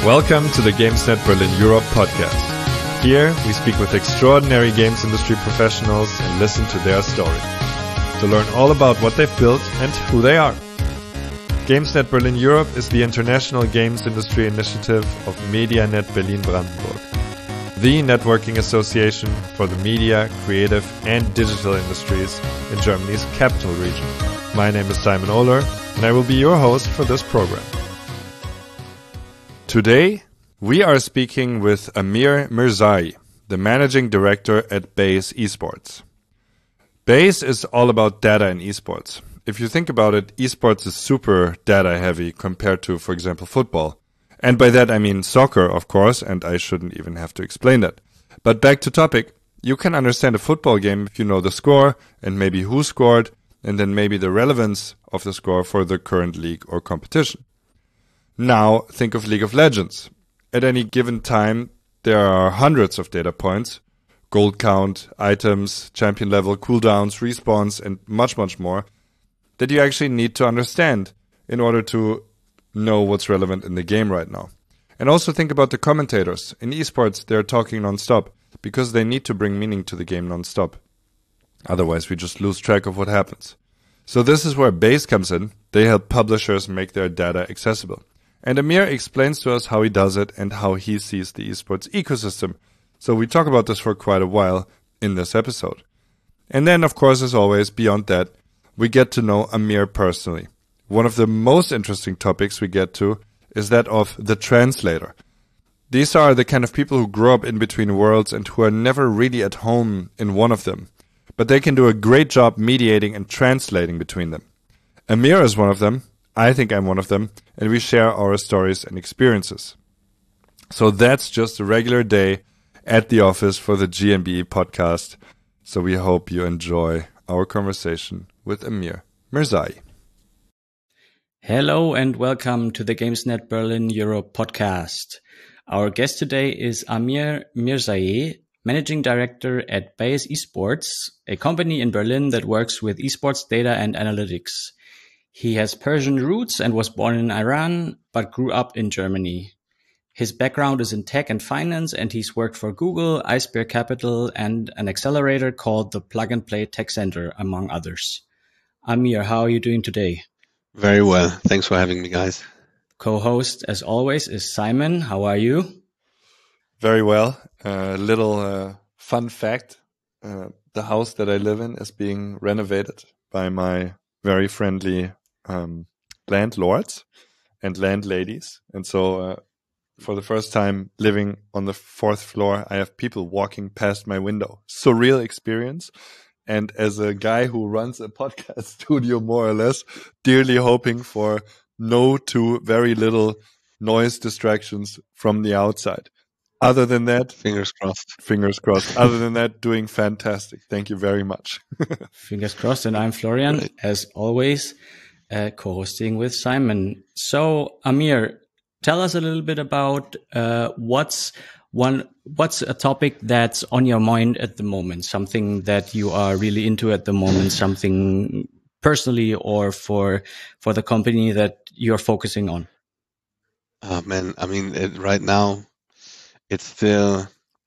Welcome to the GamesNet Berlin Europe podcast. Here, we speak with extraordinary games industry professionals and listen to their story, to learn all about what they've built and who they are. GamesNet Berlin Europe is the international games industry initiative of MediaNet Berlin Brandenburg, the networking association for the media, creative and digital industries in Germany's capital region. My name is Simon Ohler, and I will be your host for this program. Today, we are speaking with Amir Mirzai, the managing director at Base Esports. Base is all about data in esports. If you think about it, esports is super data heavy compared to, for example, football. And by that I mean soccer, of course, and I shouldn't even have to explain that. But back to topic, you can understand a football game if you know the score and maybe who scored, and then maybe the relevance of the score for the current league or competition. Now, think of League of Legends. At any given time, there are hundreds of data points, gold count, items, champion level, cooldowns, respawns, and much, much more, that you actually need to understand in order to know what's relevant in the game right now. And also think about the commentators. In esports, they're talking non-stop because they need to bring meaning to the game non-stop. Otherwise, we just lose track of what happens. So this is where Base comes in. They help publishers make their data accessible. And Amir explains to us how he does it and how he sees the esports ecosystem. So we talk about this for quite a while in this episode. And then, of course, as always, beyond that, we get to know Amir personally. One of the most interesting topics we get to is that of the translator. These are the kind of people who grow up in between worlds and who are never really at home in one of them. But they can do a great job mediating and translating between them. Amir is one of them. I think I'm one of them, and we share our stories and experiences. So that's just a regular day at the office for the GMBE podcast. So we hope you enjoy our conversation with Amir Mirzai. Hello and welcome to the GamesNet Berlin Europe podcast. Our guest today is Amir Mirzai, Managing Director at Base Esports, a company in Berlin that works with esports data and analytics. He has Persian roots and was born in Iran, but grew up in Germany. His background is in tech and finance, and he's worked for Google, Iceberg Capital, and an accelerator called the Plug and Play Tech Center, among others. Amir, how are you doing today? Very well. Thanks for having me, guys. Co-host, as always, is Simon. How are you? Very well. Little fun fact. The house that I live in is being renovated by my very friendly landlords and landladies. And so for the first time living on the 4th floor, I have people walking past my window. Surreal experience. And as a guy who runs a podcast studio, more or less, dearly hoping for no to very little noise distractions from the outside. Other than that, fingers crossed. Fingers crossed. Other than that, doing fantastic. Thank you very much. Fingers crossed. And I'm Florian, as always, co-hosting with Simon. So, Amir, tell us a little bit about what's a topic that's on your mind at the moment, something that you are really into at the moment, something personally or for the company that you're focusing on. Man, I mean, right now, it's still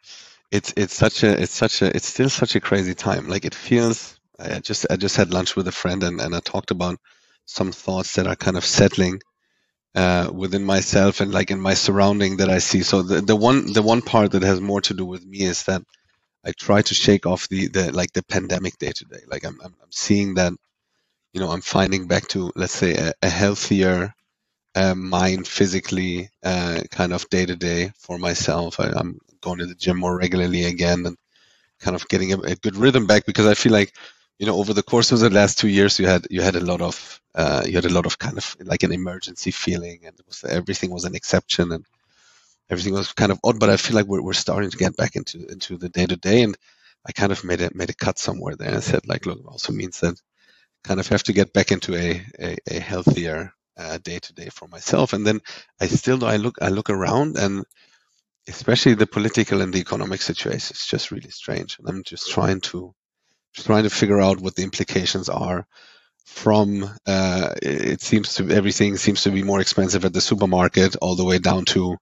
such a crazy time. Like it feels. I just had lunch with a friend and I talked about some thoughts that are kind of settling within myself and like in my surrounding that I see. So the one part that has more to do with me is that I try to shake off the pandemic day to day. Like I'm seeing that, you know, I'm finding back to, let's say, a healthier mind physically, kind of day to day for myself. I'm going to the gym more regularly again and kind of getting a good rhythm back, because I feel like, you know, over the course of the last 2 years, you had a lot of kind of like an emergency feeling, and everything was an exception and everything was kind of odd. But I feel like we're starting to get back into the day to day, and I kind of made a cut somewhere there and said, like, look, it also means that kind of have to get back into a healthier day to day for myself. And then I look around, and especially the political and the economic situation is just really strange. And I'm just trying to figure out what the implications are from everything seems to be more expensive at the supermarket, all the way down to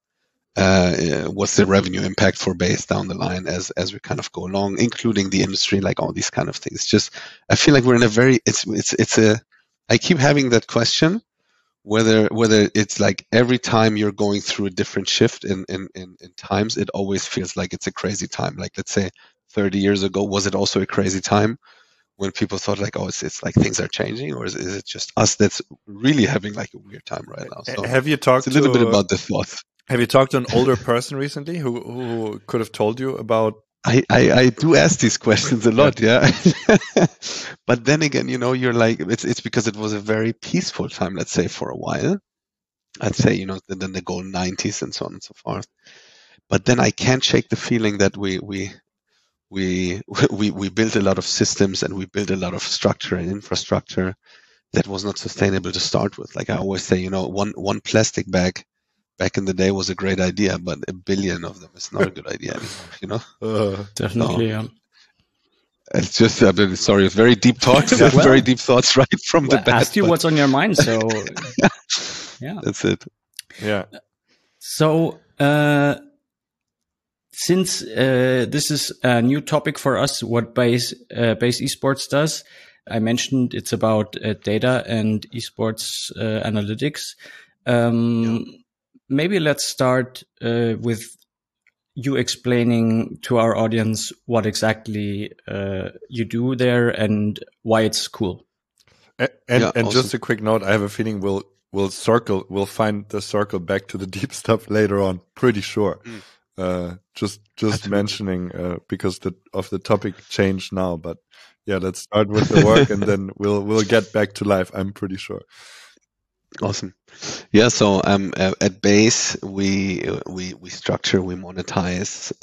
what's the revenue impact for Base down the line as we kind of go along, including the industry, like all these kind of things. Just I feel like we're in a very I keep having that question whether it's like every time you're going through a different shift in times, it always feels like it's a crazy time. Like let's say 30 years ago, was it also a crazy time when people thought like, oh, it's like things are changing, or is it just us that's really having like a weird time right now? So have you talked a little bit about the thoughts? Have you talked to an older person recently who could have told you about? I do ask these questions a lot, yeah. But then again, you're like, it's because it was a very peaceful time, let's say, for a while. I'd say, then the golden 90s and so on and so forth. But then I can't shake the feeling that we built a lot of systems and we built a lot of structure and infrastructure that was not sustainable to start with. Like I always say, one plastic bag back in the day was a great idea, but 1 billion of them is not a good idea anymore, Definitely, yeah. It's just, sorry, very deep thoughts, very deep thoughts right from the bat. Ask you what's on your mind, so yeah. That's it. Yeah. So, since this is a new topic for us, what Base Esports does, I mentioned it's about data and esports analytics. Maybe let's start with you explaining to our audience what exactly you do there and why it's cool. And awesome. Just a quick note, I have a feeling we'll find the circle back to the deep stuff later on. Pretty sure. Just mentioning because of the topic change now, but yeah, let's start with the work and then we'll get back to life. I'm pretty sure. Awesome. Yeah. So at Base, we structure, we monetize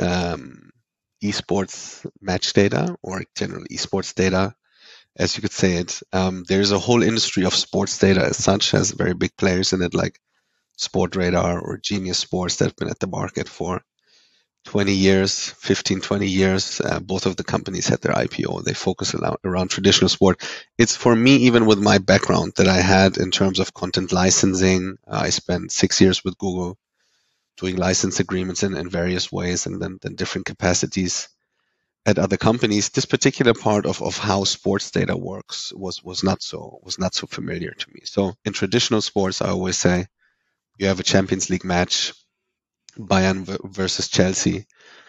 esports match data or general esports data, as you could say it. There's a whole industry of sports data as such, has very big players in it, like Sportradar or Genius Sports that have been at the market for 20 years, 15, 20 years. Both of the companies had their IPO. They focus around traditional sport. It's for me, even with my background that I had in terms of content licensing, I spent 6 years with Google doing license agreements in various ways and then different capacities at other companies. This particular part of how sports data works was not so familiar to me. So in traditional sports, I always say you have a Champions League match, Bayern versus Chelsea,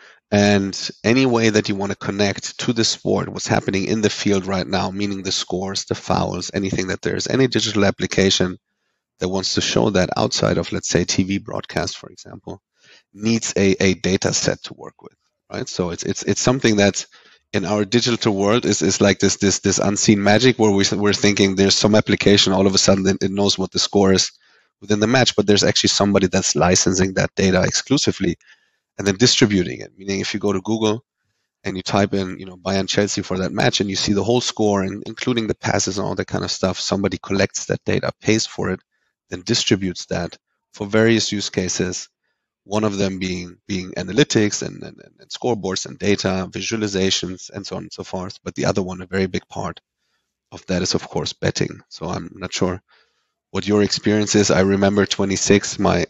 and any way that you want to connect to the sport, what's happening in the field right now, meaning the scores, the fouls, anything that there's any digital application that wants to show that outside of, let's say, TV broadcast, for example, needs a data set to work with, right? So it's something that in our digital world is like this unseen magic where we're thinking there's some application, all of a sudden it knows what the score is within the match, but there's actually somebody that's licensing that data exclusively and then distributing it. Meaning if you go to Google and you type in, Bayern Chelsea for that match and you see the whole score and including the passes and all that kind of stuff, somebody collects that data, pays for it, then distributes that for various use cases. One of them being analytics and scoreboards and data, visualizations and so on and so forth. But the other one, a very big part of that is of course betting. So I'm not sure what your experience is. I remember 26, my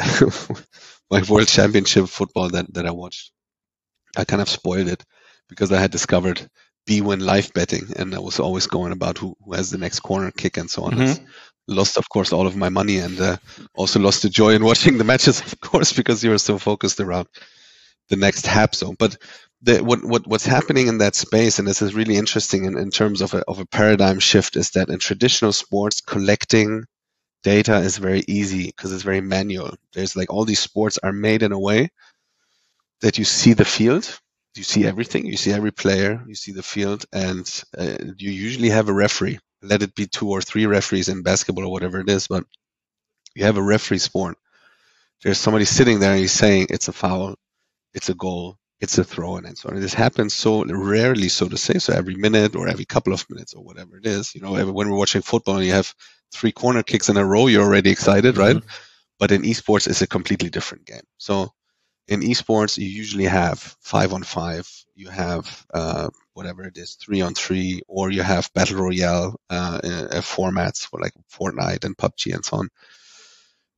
my World Championship football that I watched. I kind of spoiled it because I had discovered bwin live betting, and I was always going about who has the next corner kick and so on. Mm-hmm. Lost, of course, all of my money, and also lost the joy in watching the matches, of course, because you were so focused around the next hap zone. But what's happening in that space, and this is really interesting in terms of a paradigm shift, is that in traditional sports, collecting data is very easy because it's very manual. There's like all these sports are made in a way that you see the field, you see everything, you see every player, you see the field, and you usually have a referee. Let it be 2 or 3 referees in basketball or whatever it is, but you have a referee sport. There's somebody sitting there and he's saying it's a foul, it's a goal, it's a throw, and so on. This happens so rarely, so to say, so every minute or every couple of minutes or whatever it is. When we're watching football and you have 3 corner kicks in a row, you're already excited, right? Mm-hmm. But in esports, it's a completely different game. So in esports, you usually have 5-on-5, you have whatever it is, 3-on-3, or you have battle royale formats for like Fortnite and PUBG and so on.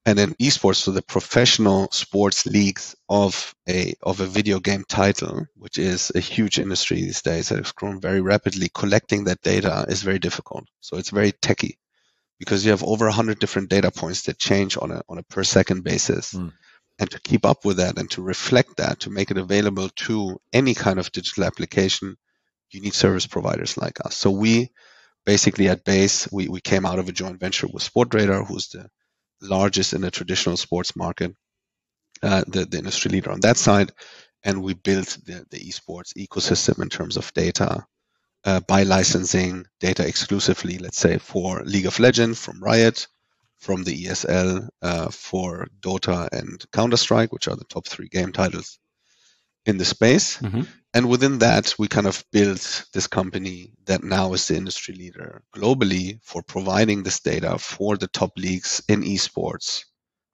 And in esports, so the professional sports leagues of a video game title, which is a huge industry these days that has grown very rapidly, collecting that data is very difficult. So it's very techy because you have over 100 different data points that change on a per second basis. And to keep up with that and to reflect that, to make it available to any kind of digital application, you need service providers like us. So we basically at Base, we came out of a joint venture with Sportradar, who's the largest in the traditional sports market, the industry leader on that side, and we built the esports ecosystem in terms of data by licensing data exclusively, let's say, for League of Legends from Riot, from the ESL, for Dota and Counter-Strike, which are the top 3 game titles in the space. And within that, we kind of built this company that now is the industry leader globally for providing this data for the top leagues in esports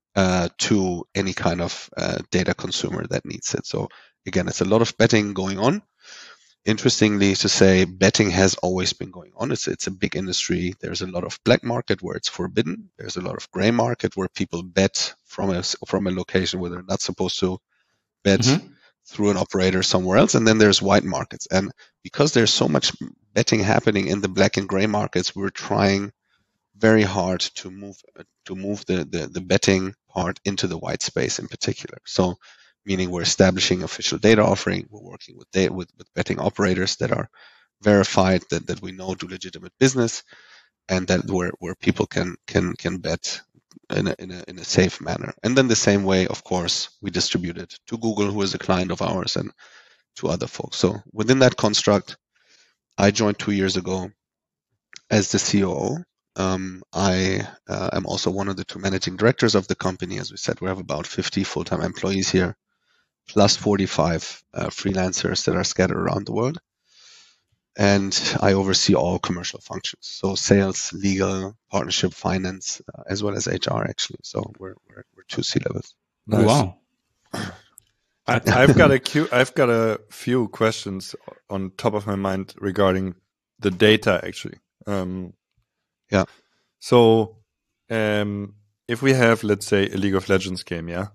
to any kind of data consumer that needs it. So again, it's a lot of betting going on. Interestingly to say, betting has always been going on. It's a big industry. There's a lot of black market where it's forbidden. There's a lot of gray market where people bet from a location where they're not supposed to bet through an operator somewhere else. And then there's white markets. And because there's so much betting happening in the black and gray markets, we're trying very hard to move the betting part into the white space in particular. So meaning we're establishing official data offering. We're working with betting operators that are verified, that we know do legitimate business, and that where people can bet in a safe manner. And then the same way, of course, we distribute it to Google, who is a client of ours, and to other folks. So within that construct, I joined 2 years ago as the COO. I am also one of the 2 managing directors of the company. As we said, we have about 50 full-time employees here, plus 45 freelancers that are scattered around the world. And I oversee all commercial functions, so sales, legal, partnership, finance, as well as HR. Actually, so we're 2 C-levels. Nice. Wow. I've got a few questions on top of my mind regarding the data. Actually, yeah. So, if we have, let's say, a League of Legends game, yeah.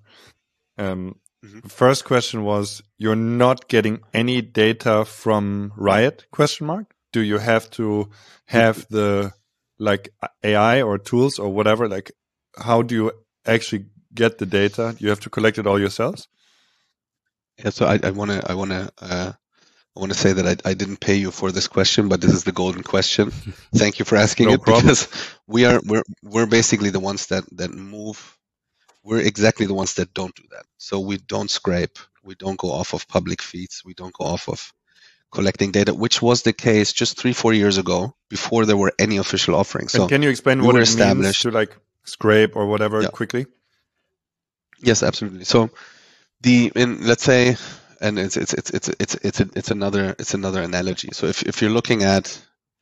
First question was, you're not getting any data from Riot, ? Do you have to have the AI or tools or whatever? Like, how do you actually get the data? You have to collect it all yourselves? Yeah, so I want to say that I didn't pay you for this question, but this is the golden question. Thank you for asking No it problem. because we're basically the ones that move. We're exactly the ones that don't do that. So we don't scrape. We don't go off of public feeds. We don't go off of collecting data, which was the case just 3-4 years ago before there were any official offerings. So And can you explain we what were it means established. to scrape or whatever Yeah. quickly? Yes, absolutely. So let's say, and it's another analogy. So if you're looking at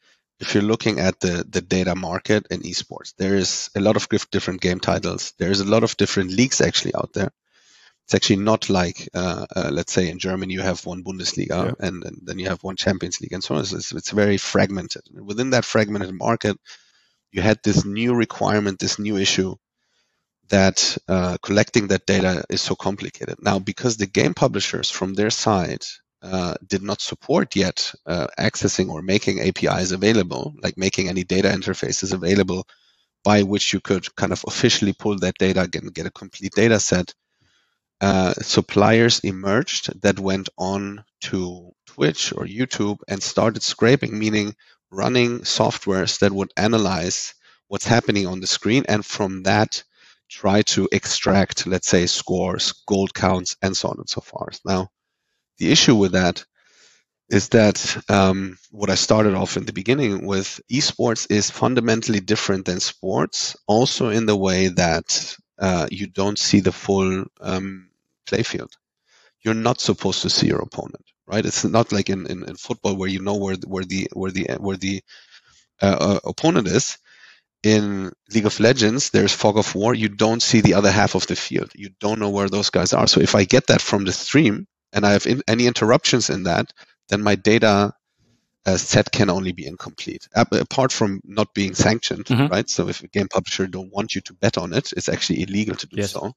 the data market in esports, there is a lot of different game titles. There is a lot of different leagues actually out there. It's actually not like, let's say in Germany you have one Bundesliga and then you have one Champions League and so on. It's very fragmented. And within that fragmented market, you had this new requirement, this new issue that collecting that data is so complicated. Now, because the game publishers from their side did not support yet accessing or making APIs available, like making any data interfaces available by which you could kind of officially pull that data and get a complete data set, suppliers emerged that went on to Twitch or YouTube and started scraping, meaning running softwares that would analyze what's happening on the screen and from that try to extract, let's say, scores, gold counts, and so on and so forth. Now, the issue with that is that what I started off in the beginning with, esports is fundamentally different than sports, also in the way that you don't see the full play field. You're not supposed to see your opponent, right? It's not like in football where you know where the opponent is. In League of Legends, there's fog of war. You don't see the other half of the field. You don't know where those guys are. So if I get that from the stream and I have any interruptions in that, then my data set can only be incomplete. Apart from not being sanctioned, right? So if a game publisher don't want you to bet on it, it's actually illegal to do so.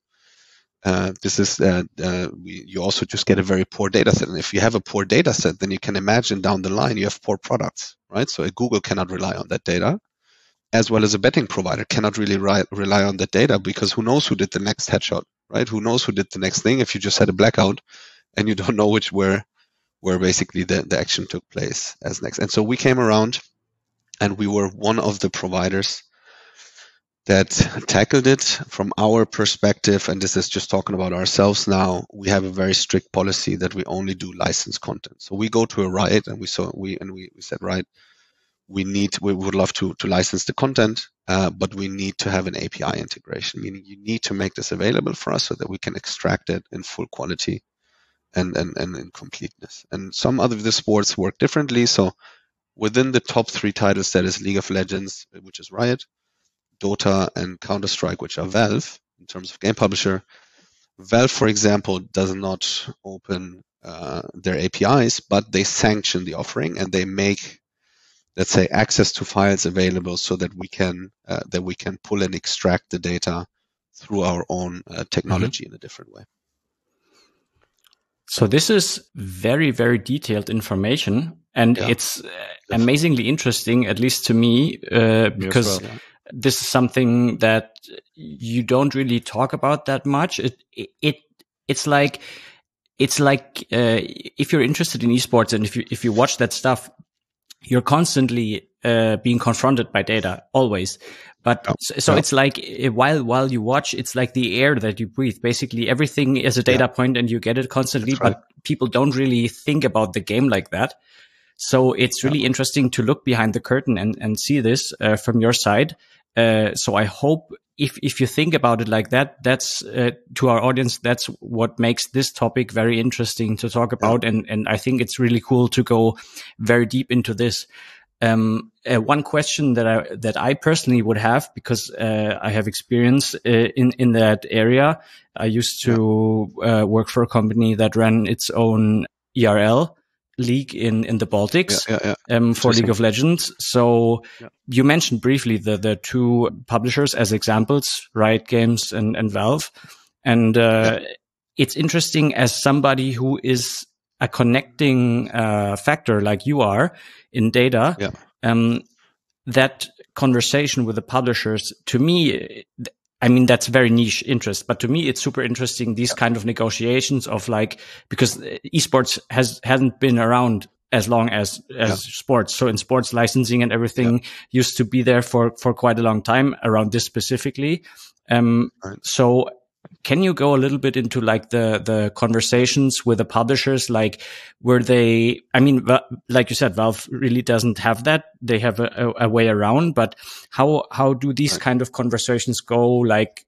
You also just get a very poor data set. And if you have a poor data set, then you can imagine down the line you have poor products, right? So a Google cannot rely on that data, as well as a betting provider cannot really rely on that data, because who knows who did the next headshot, right? Who knows who did the next thing if you just had a blackout and you don't know where basically the action took place as next. And so we came around and we were one of the providers that tackled it from our perspective. And this is just talking about ourselves now. We have a very strict policy that we only do licensed content. So we go to a Riot and we said, right, we would love to license the content, but we need to have an API integration, meaning you need to make this available for us so that we can extract it in full quality and in completeness. And some other of the sports work differently. So within the top 3 titles, that is League of Legends, which is Riot, Dota, and Counter-Strike, which are Valve in terms of game publisher. Valve, for example, does not open their APIs, but they sanction the offering and they make, let's say, access to files available so that we can pull and extract the data through our own technology in a different way. So this is very, very detailed information, and it's amazingly interesting, at least to me, because this is something that you don't really talk about that much. It's like if you're interested in esports and if you watch that stuff, you're constantly being confronted by data always. But it's like while you watch, it's like the air that you breathe. Basically, everything is a data point and you get it constantly, but people don't really think about the game like that. So it's really interesting to look behind the curtain and see this from your side. So I hope if you think about it like that, that's to our audience, that's what makes this topic very interesting to talk about. And I think it's really cool to go very deep into this. One question that I personally would have, because I have experience in that area. I used to work for a company that ran its own ERL league in the Baltics for League of Legends. So you mentioned briefly the 2 publishers as examples, Riot Games and Valve. And it's interesting, as somebody who is a connecting factor like you are in data, that conversation with the publishers, to me, I mean, that's very niche interest, but to me, it's super interesting, these kind of negotiations of like, because esports hasn't been around as long as sports. So in sports, licensing and everything used to be there for quite a long time around this specifically. So can you go a little bit into like the conversations with the publishers? Like, were they, I mean, like you said, Valve really doesn't have that. They have a way around, but how do these kind of conversations go? Like,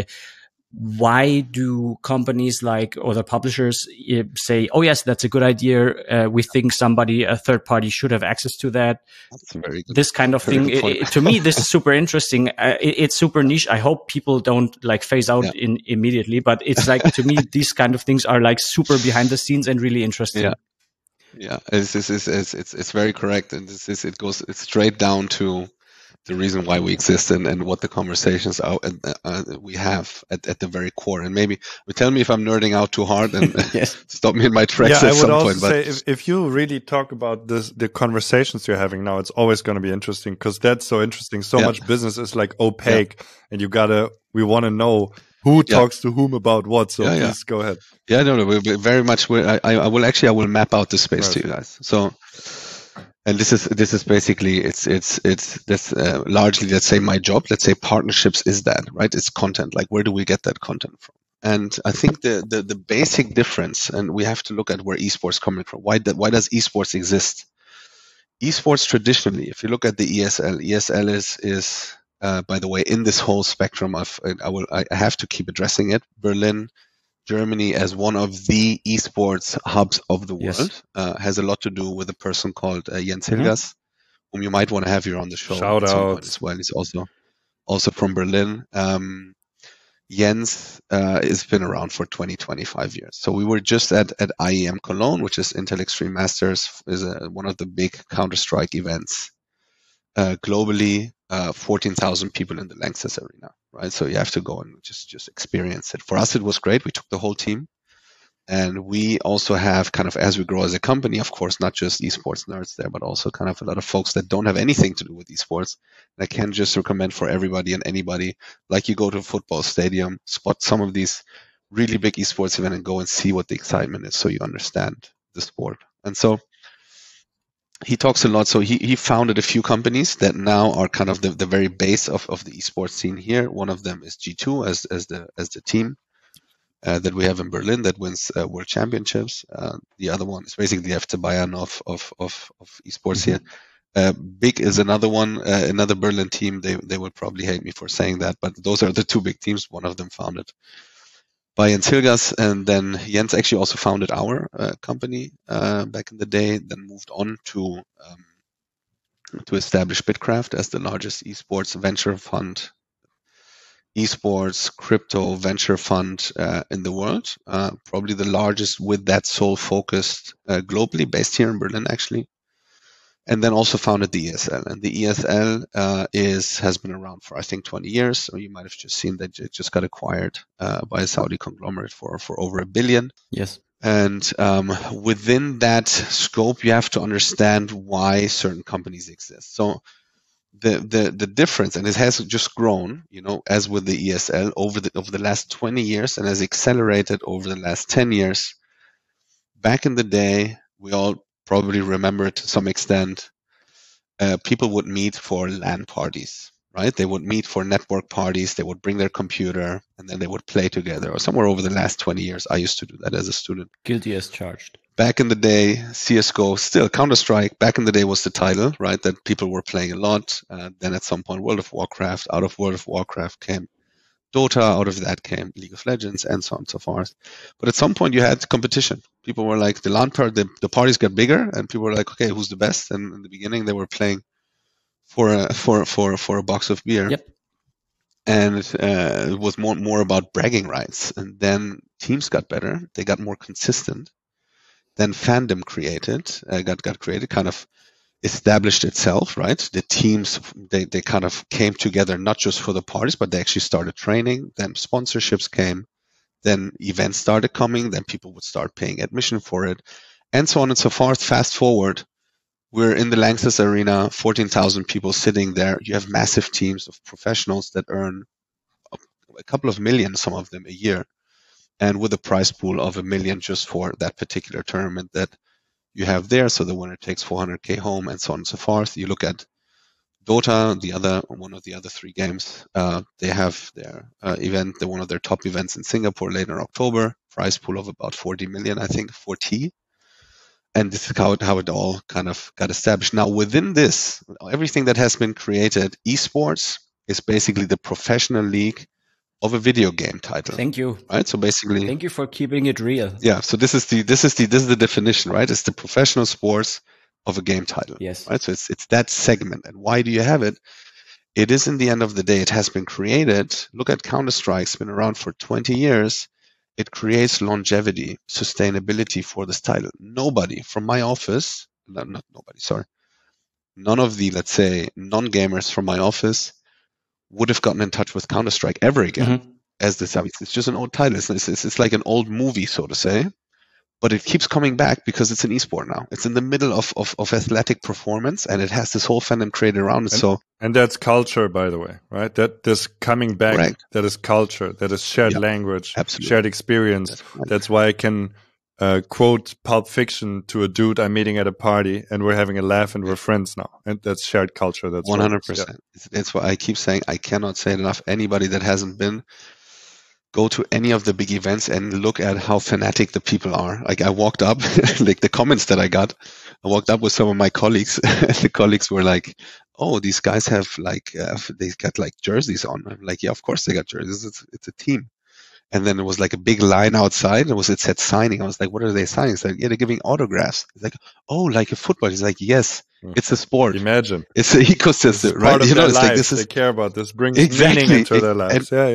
why do companies like, or the publishers say, oh yes, that's a good idea. We think a third party should have access to that. That's very good. This kind of thing. To me, this is super interesting. It's super niche. I hope people don't like phase out immediately, but it's like, to me, these kind of things are like super behind the scenes and really interesting. Yeah, it's very correct. And it goes straight down to the reason why we exist and what the conversations are we have at the very core. And maybe tell me if I'm nerding out too hard and stop me in my tracks at some point. I would also say if you really talk about the conversations you're having now, it's always going to be interesting, because that's so interesting. So much business is like opaque, and we want to know who talks to whom about what. So please go ahead. Yeah, no, we're very much. I will map out the space to you guys. So. And this is basically it's this largely, let's say, my job. Let's say partnerships is that, right? It's content. Like, where do we get that content from? And I think the basic difference, and we have to look at where esports coming from. Why does esports exist? Esports traditionally, if you look at the ESL is by the way, in this whole spectrum of I have to keep addressing it. Berlin, Germany, as one of the esports hubs of the world, has a lot to do with a person called Jens Hilgers, whom you might want to have here on the show. Shout out as well. He's also from Berlin. Jens has been around for 20, 25 years. So we were just at IEM Cologne, which is Intel Extreme Masters, is one of the big Counter-Strike events globally. 14,000 people in the Lanxess arena, right? So you have to go and just experience it. For us, it was great. We took the whole team. And we also have kind of, as we grow as a company, of course, not just esports nerds there, but also kind of a lot of folks that don't have anything to do with esports. And I can just recommend for everybody and anybody, like you go to a football stadium, spot some of these really big esports events and go and see what the excitement is so you understand the sport. And so he talks a lot. So he founded a few companies that now are kind of the very base of the esports scene here. One of them is G2 as the team. That we have in Berlin that wins world championships. The other one is basically the FC Bayern of esports here. Big is another one, another Berlin team. They would probably hate me for saying that, but those are the two big teams. One of them founded by Jens Hilgers, and then Jens actually also founded our company back in the day. Then moved on to establish Bitkraft as the largest esports venture fund. Esports crypto venture fund in the world, probably the largest with that sole focused globally, based here in Berlin actually, and then also founded the ESL. And the ESL has been around for I think 20 years. So you might have just seen that it just got acquired by a Saudi conglomerate for over $1 billion. Yes. And within that scope, you have to understand why certain companies exist. So the difference, and it has just grown, as with the ESL over the last 20 years and has accelerated over the last 10 years. Back in the day, we all probably remember to some extent, people would meet for LAN parties, right? They would meet for network parties. They would bring their computer and then they would play together. Or somewhere over the last 20 years, I used to do that as a student. Guilty as charged. Back in the day, CSGO, still Counter-Strike, back in the day was the title, right, that people were playing a lot. Then at some point, World of Warcraft, out of World of Warcraft came Dota, out of that came League of Legends, and so on and so forth. But at some point, you had competition. People were like, the parties got bigger, and people were like, okay, who's the best? And in the beginning, they were playing for a box of beer. Yep. And it was more about bragging rights. And then teams got better. They got more consistent. Then fandom got created, kind of established itself, right? The teams, they kind of came together, not just for the parties, but they actually started training. Then sponsorships came. Then events started coming. Then people would start paying admission for it, and so on and so forth. Fast forward, we're in the Lanxess Arena, 14,000 people sitting there. You have massive teams of professionals that earn a couple of million, some of them a year. And with a prize pool of $1 million just for that particular tournament that you have there. So the winner takes 400K home and so on and so forth. You look at Dota, one of the other three games. They have their event, one of their top events in Singapore later in October. Prize pool of about 40 million, I think, 40. And this is how it all kind of got established. Now, within this, everything that has been created, esports is basically the professional league of a video game title. Thank you. Right. So basically, thank you for keeping it real. Yeah. So this is the definition, right? It's the professional sports of a game title. Yes. Right. So it's that segment. And why do you have it? It is, in the end of the day, it has been created. Look at Counter-Strike. It's been around for 20 years. It creates longevity, sustainability for this title. Nobody from my office, none of the, let's say, non-gamers from my office would have gotten in touch with Counter-Strike ever again as this. I mean, it's just an old title. It's like an old movie, so to say, but it keeps coming back because it's an esport now. It's in the middle of athletic performance, and it has this whole fandom created around it. And that's culture, by the way, right? That this coming back, correct. That is culture, that is shared language, absolutely. Shared experience. That's why I can quote Pulp Fiction to a dude I'm meeting at a party, and we're having a laugh, and we're friends now. And that's shared culture. That's 100%. Yeah. That's why I keep saying, I cannot say it enough. Anybody that hasn't been, go to any of the big events and look at how fanatic the people are. Like, I walked up, like the comments that I walked up with some of my colleagues. The colleagues were like, "Oh, these guys have like, they got like jerseys on." I'm like, "Yeah, of course they got jerseys. It's a team." And then it was like a big line outside. It said signing. I was like, "What are they signing?" It's like, "Yeah, they're giving autographs." It's like, "Oh, like a football." It's like, "Yes, it's a sport. Imagine it's an ecosystem, right?" Part of their lives. Like, they care about this. Brings meaning into their lives. Yeah.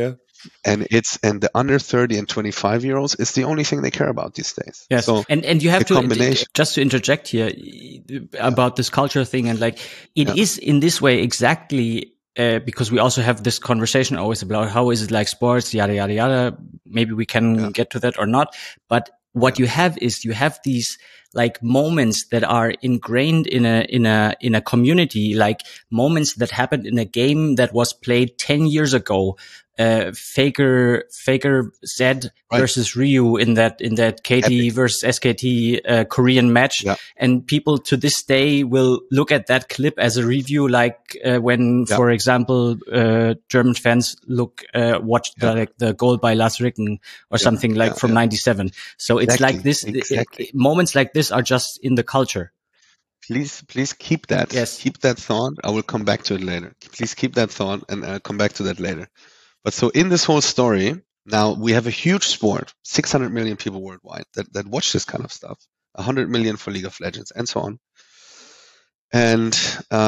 and the under 30 and 25-year-olds is the only thing they care about these days. Yes. So and you have to, combination, just to interject here about this culture thing, and like, it is in this way exactly, because we also have this conversation always about how is it like sports, yada, yada, yada. Maybe we can get to that or not. But what you have is you have these like moments that are ingrained in a community, like moments that happened in a game that was played 10 years ago. Faker Z versus Ryu in that KT versus SKT Korean match. Yeah. And people to this day will look at that clip as a review, like when, for example, German fans watch the goal by Lars Ricken or something like from 97. So it's like this, moments like this are just in the culture. Please keep that. Yes. Keep that thought. I will come back to it later. Please keep that thought, and I'll come back to that later. But so in this whole story, now we have a huge sport, 600 million people worldwide that watch this kind of stuff, 100 million for League of Legends, and so on. And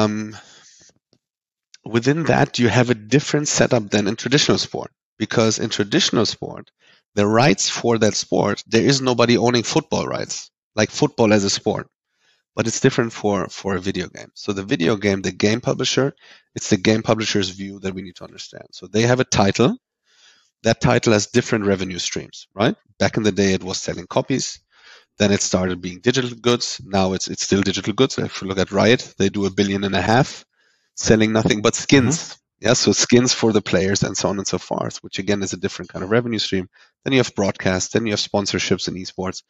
within that, you have a different setup than in traditional sport, because in traditional sport, the rights for that sport, there is nobody owning football rights, like football as a sport. But it's different for a video game. So the video game, the game publisher, it's the game publisher's view that we need to understand. So they have a title. That title has different revenue streams, right? Back in the day, it was selling copies. Then it started being digital goods. Now it's still digital goods. If you look at Riot, they do $1.5 billion selling nothing but skins. Mm-hmm. Yeah, so skins for the players and so on and so forth, which again is a different kind of revenue stream. Then you have broadcast. Then you have sponsorships in esports,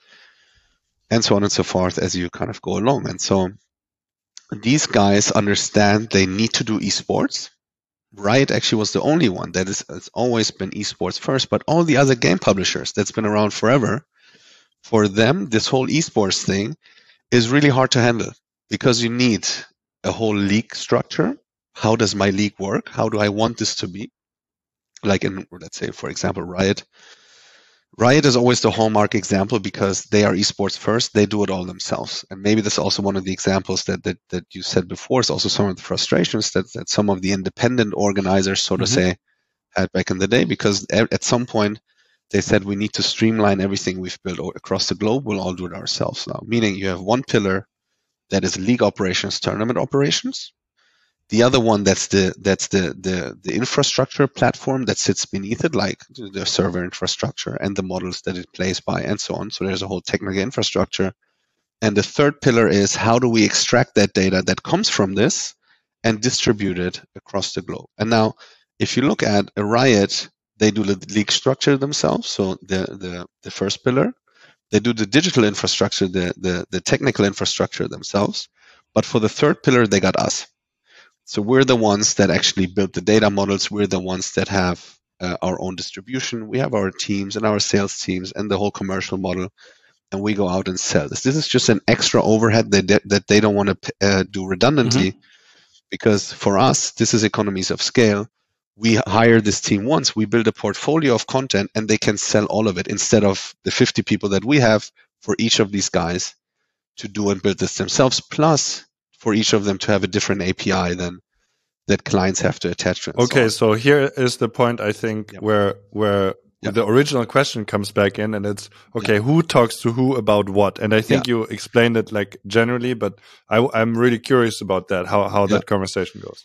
and so on and so forth as you kind of go along. And so these guys understand they need to do esports. Riot actually was the only one that has always been esports first, but all the other game publishers that's been around forever, for them, this whole esports thing is really hard to handle, because you need a whole league structure. How does my league work? How do I want this to be? Like in, let's say, for example, Riot. Riot is always the hallmark example because they are esports first. They do it all themselves. And maybe this is also one of the examples that you said before. It's also some of the frustrations that some of the independent organizers, so to say, had back in the day, because at some point they said we need to streamline everything we've built across the globe. We'll all do it ourselves now. Meaning you have one pillar that is league operations, tournament operations. The other one that's the infrastructure platform that sits beneath it, like the server infrastructure and the models that it plays by and so on. So there's a whole technical infrastructure. And the third pillar is how do we extract that data that comes from this and distribute it across the globe. And now, if you look at a Riot, they do the league structure themselves. So the first pillar, they do the digital infrastructure, the technical infrastructure themselves. But for the third pillar, they got us. So we're the ones that actually build the data models. We're the ones that have our own distribution. We have our teams and our sales teams and the whole commercial model, and we go out and sell this. This is just an extra overhead that they don't want to do redundantly, because for us, this is economies of scale. We hire this team once, we build a portfolio of content, and they can sell all of it instead of the 50 people that we have for each of these guys to do and build this themselves, plus for each of them to have a different API than that clients have to attach to. Okay, so here is the point, I think, where the original question comes back in, and it's, okay, who talks to who about what? And I think you explained it like generally, but I'm really curious about that, how that conversation goes.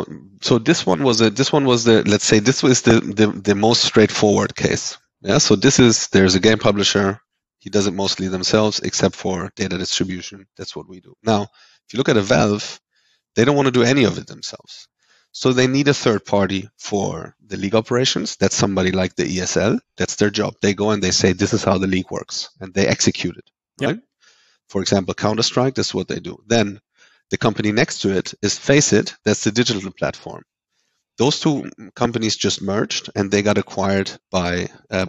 So this one was the, let's say this was the most straightforward case. Yeah, so there's a game publisher. He does it mostly themselves, except for data distribution. That's what we do. Now, if you look at a Valve, they don't want to do any of it themselves. So they need a third party for the league operations. That's somebody like the ESL. That's their job. They go and they say, this is how the league works. And they execute it. Right? For example, Counter-Strike, this is what they do. Then the company next to it is Faceit. That's the digital platform. Those two companies just merged, and they got acquired by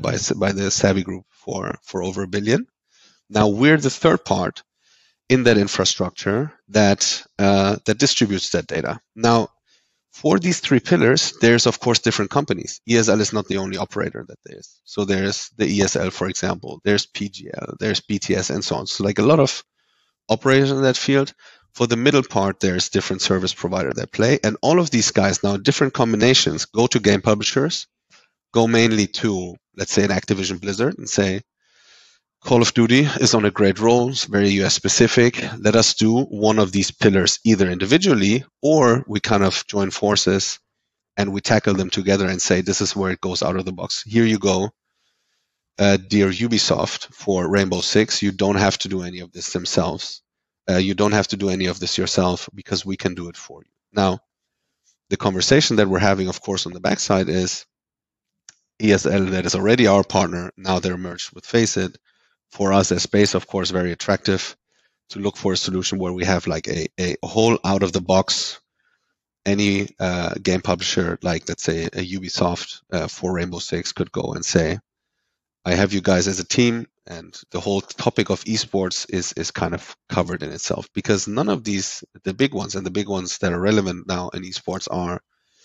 the Savvy Group for over $1 billion. Now we're the third part in that infrastructure that distributes that data. Now, for these three pillars, there's of course different companies. ESL is not the only operator that there is. So there's the ESL, for example. There's PGL, there's BTS, and so on. So like a lot of operators in that field. For the middle part, there's different service providers that play. And all of these guys now, different combinations, go to game publishers, go mainly to, let's say, an Activision Blizzard and say, Call of Duty is on a great roll, it's very US specific. Let us do one of these pillars either individually, or we kind of join forces and we tackle them together and say, this is where it goes out of the box. Here you go, dear Ubisoft, for Rainbow Six. You don't have to do any of this themselves. You don't have to do any of this yourself because we can do it for you. Now, the conversation that we're having, of course, on the backside is ESL, that is already our partner. Now they're merged with Faceit. For us as Base, of course, very attractive to look for a solution where we have like a whole out of the box, any game publisher, like let's say a Ubisoft for Rainbow Six could go and say, I have you guys as a team, and the whole topic of esports is kind of covered in itself, because none of these, the big ones and the big ones that are relevant now in esports are,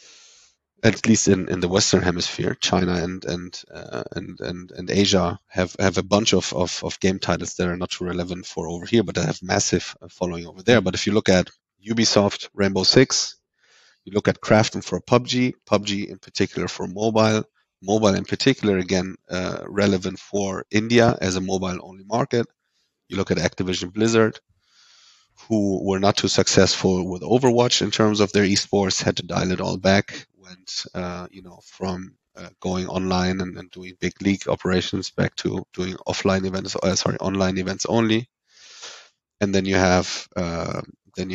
at least in the Western Hemisphere, China and Asia have a bunch of game titles that are not too relevant for over here, but that have massive following over there. But if you look at Ubisoft, Rainbow Six, you look at Krafton for PUBG in particular for mobile in particular, again, relevant for India as a mobile-only market. You look at Activision Blizzard, who were not too successful with Overwatch in terms of their esports, had to dial it all back, went from going online and doing big league operations back to doing online events only. And then you have did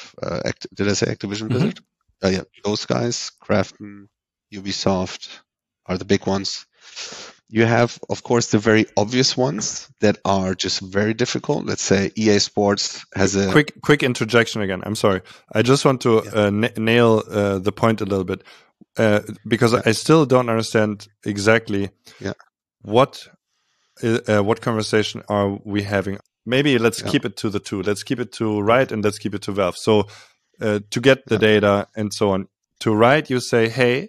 I say Activision Blizzard? Yeah, those guys, Krafton, Ubisoft are the big ones. You have, of course, the very obvious ones that are just very difficult. Let's say EA Sports has a quick interjection again. I'm sorry. I just want to nail the point a little bit because I still don't understand exactly what conversation are we having. Maybe let's keep it to the two. Let's keep it to Riot and let's keep it to Valve. So to get the data and so on. To Riot, you say, hey,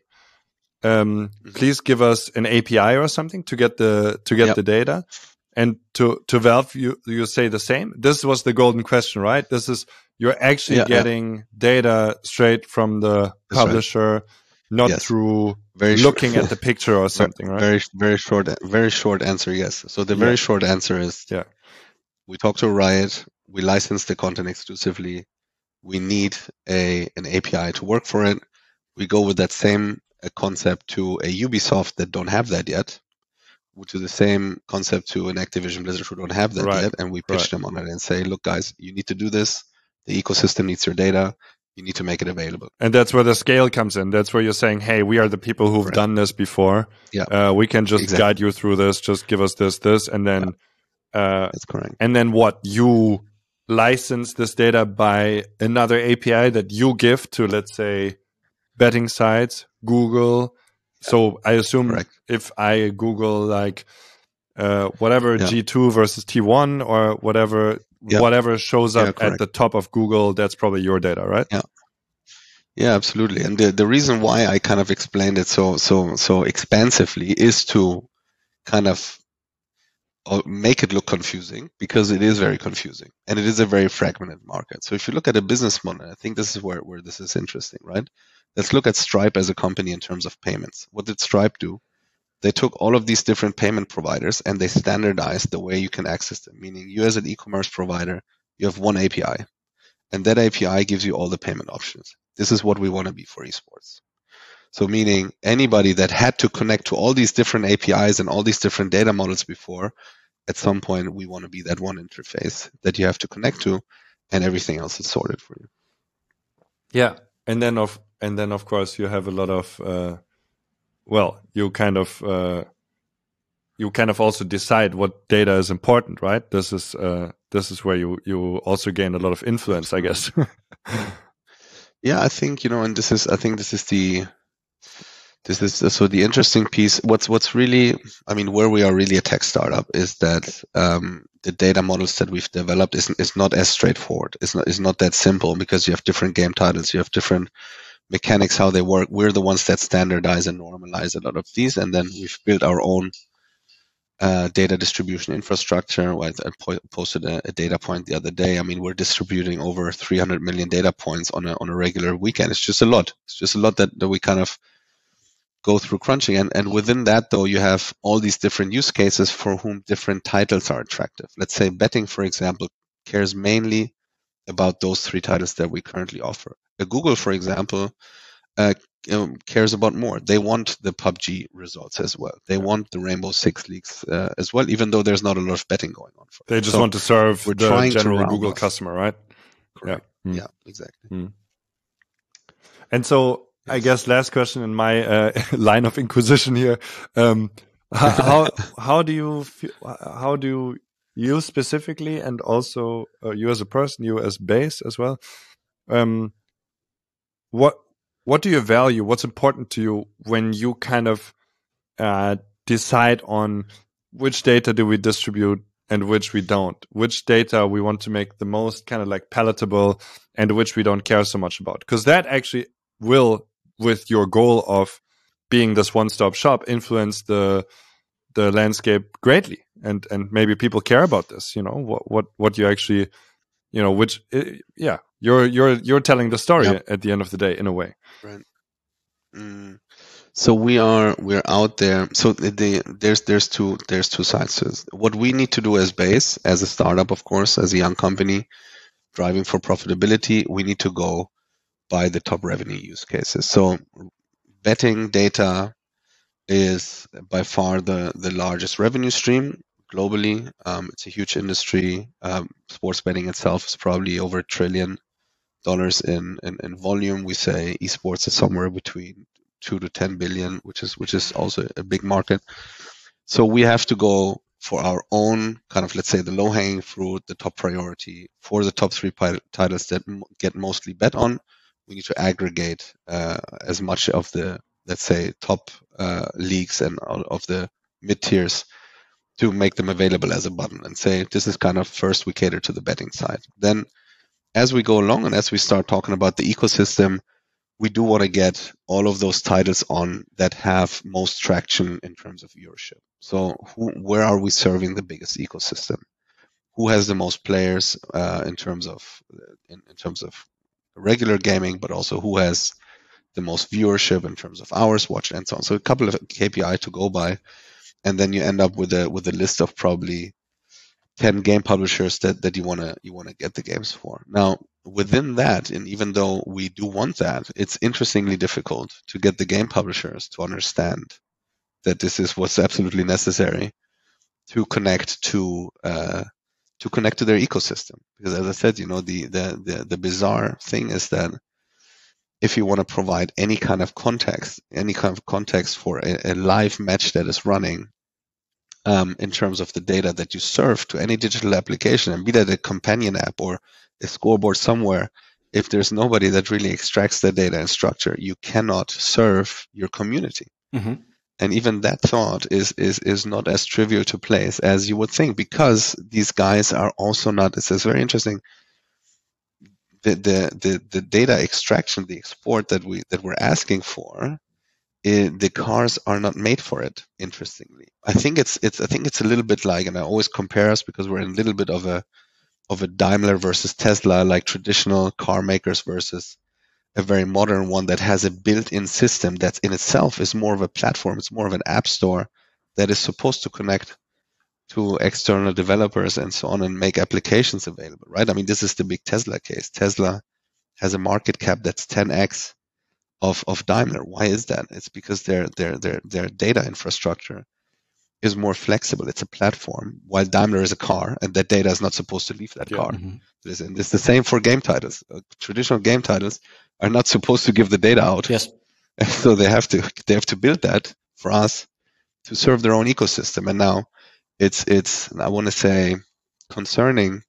please give us an API or something to get the data. And to Valve, you say the same. This was the golden question, right? This is, you're actually getting data straight from the publisher, not through looking at the picture or something, right? Very short answer, yes. So the very short answer is, we talk to Riot, we license the content exclusively, we need an API to work for it. We go with that same concept to a Ubisoft that don't have that yet, to the same concept to an Activision Blizzard who don't have that yet, and we pitch them on it and say, look, guys, you need to do this. The ecosystem needs your data. You need to make it available. And that's where the scale comes in. That's where you're saying, hey, we are the people who've done this before. We can just guide you through this. Just give us this, and then that's correct. And then what? You license this data by another API that you give to, let's say, betting sites, Google. So I assume if I Google like whatever G2 versus T1 or whatever shows up at the top of Google, that's probably your data, right? Yeah, absolutely. And the reason why I kind of explained it so expansively is to kind of make it look confusing, because it is very confusing and it is a very fragmented market. So if you look at a business model, I think this is where this is interesting, right? Let's look at Stripe as a company in terms of payments. What did Stripe do? They took all of these different payment providers and they standardized the way you can access them, meaning you as an e-commerce provider, you have one API, and that API gives you all the payment options. This is what we want to be for esports. So meaning anybody that had to connect to all these different APIs and all these different data models before, at some point we want to be that one interface that you have to connect to, and everything else is sorted for you. Yeah, and then of course you have a lot of you kind of also decide what data is important, right? This is where you also gain a lot of influence, I guess. Yeah, I think, and this is so the interesting piece. What's really, where we are really a tech startup is that the data models that we've developed is not as straightforward. It's not that simple, because you have different game titles, you have different mechanics, how they work. We're the ones that standardize and normalize a lot of these, and then we've built our own data distribution infrastructure. I posted a data point the other day. We're distributing over 300 million data points on a regular weekend. It's just a lot. It's just a lot that we kind of go through crunching. And within that, though, you have all these different use cases for whom different titles are attractive. Let's say betting, for example, cares mainly about those 3 titles that we currently offer. Google, for example, cares about more. They want the PUBG results as well. They want the Rainbow Six leagues as well, even though there's not a lot of betting going on. They just want to serve the general Google customer, right? Correct. Yeah, exactly. And so, yes. I guess last question in my line of inquisition here: how do you feel, how do you specifically, and also you as a person, you as Base as well, what do you value? What's important to you when you kind of decide on which data do we distribute and which we don't? Which data we want to make the most kind of like palatable and which we don't care so much about? Because that actually will, with your goal of being this one-stop shop, influence the landscape greatly. And maybe people care about this, you know, what you actually, you know, which, yeah, you're telling the story at the end of the day in a way. Right. So we're out there. So there's two sides to this. What we need to do as Base, as a startup, of course, as a young company driving for profitability, we need to go by the top revenue use cases. So betting data is by far the largest revenue stream globally. It's a huge industry. Sports betting itself is probably over $1 trillion in volume. We say esports is somewhere between 2 to 10 billion, which is also a big market. So we have to go for our own kind of, let's say, the low-hanging fruit, the top priority for the top 3 titles that get mostly bet on. We need to aggregate as much of the, let's say, top leagues and all of the mid-tiers to make them available as a button and say, this is kind of first we cater to the betting side. Then as we go along and as we start talking about the ecosystem, we do want to get all of those titles on that have most traction in terms of viewership. So where are we serving the biggest ecosystem? Who has the most players in terms of regular gaming, but also who has the most viewership in terms of hours watched and so on. So a couple of KPI to go by, and then you end up with a list of probably 10 game publishers that you wanna get the games for. Now within that, and even though we do want that, it's interestingly difficult to get the game publishers to understand that this is what's absolutely necessary to connect to their ecosystem. Because as I said, you know, the bizarre thing is that if you want to provide any kind of context for a live match that is running, in terms of the data that you serve to any digital application, and be that a companion app or a scoreboard somewhere, if there's nobody that really extracts the data and structure, you cannot serve your community. Mm-hmm. And even that thought is not as trivial to place as you would think, because these guys are also not. It's very interesting. The data extraction, the export that we're asking for, the cars are not made for it. Interestingly, I think it's a little bit like, and I always compare us because we're in a little bit of a Daimler versus Tesla, like traditional car makers versus a very modern one that has a built-in system that in itself is more of a platform. It's more of an app store that is supposed to connect to external developers and so on and make applications available, right? I mean, this is the big Tesla case. Tesla has a market cap that's 10x of Daimler. Why is that? It's because their data infrastructure is more flexible. It's a platform, while Daimler is a car, and that data is not supposed to leave that car. Mm-hmm. It's the same for game titles. Traditional game titles are not supposed to give the data out. Yes. So they have to build that for us to serve their own ecosystem. And now it's I want to say concerning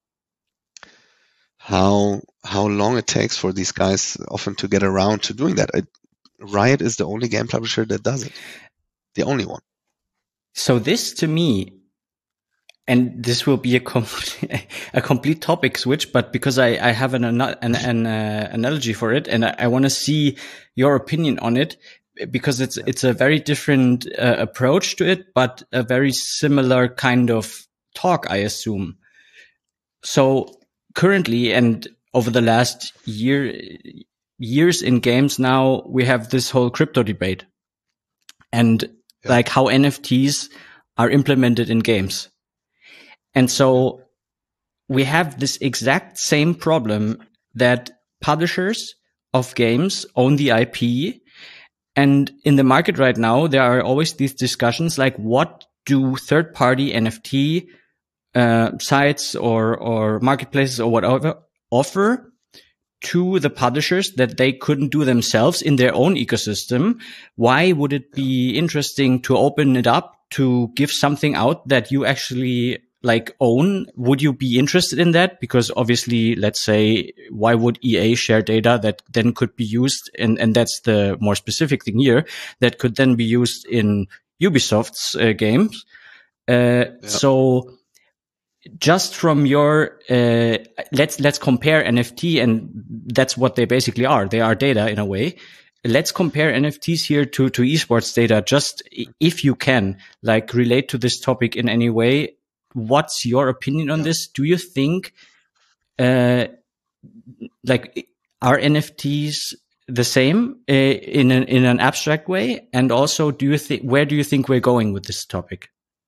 how long it takes for these guys often to get around to doing that. Riot is the only game publisher that does it. The only one. So this, to me, and this will be a complete topic switch, but because I have an analogy for it, and I want to see your opinion on it, because it's a very different approach to it, but a very similar kind of talk, I assume. So currently, and over the last years in games now, we have this whole crypto debate. and like how NFTs are implemented in games. And so we have this exact same problem that publishers of games own the IP. And in the market right now, there are always these discussions like, what do third-party NFT sites or marketplaces or whatever offer to the publishers that they couldn't do themselves in their own ecosystem? Why would it be interesting to open it up to give something out that you actually like own? Would you be interested in that? Because obviously, let's say, why would EA share data that then could be used? And that's the more specific thing here, that could then be used in Ubisoft's games. So just from your, let's compare NFT, and that's what they basically are. They are data in a way. Let's compare NFTs here to esports data. Just if you can, like, relate to this topic in any way. What's your opinion on this? Do you think, like, are NFTs the same in an abstract way? And also, where do you think we're going with this topic?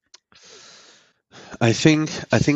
I think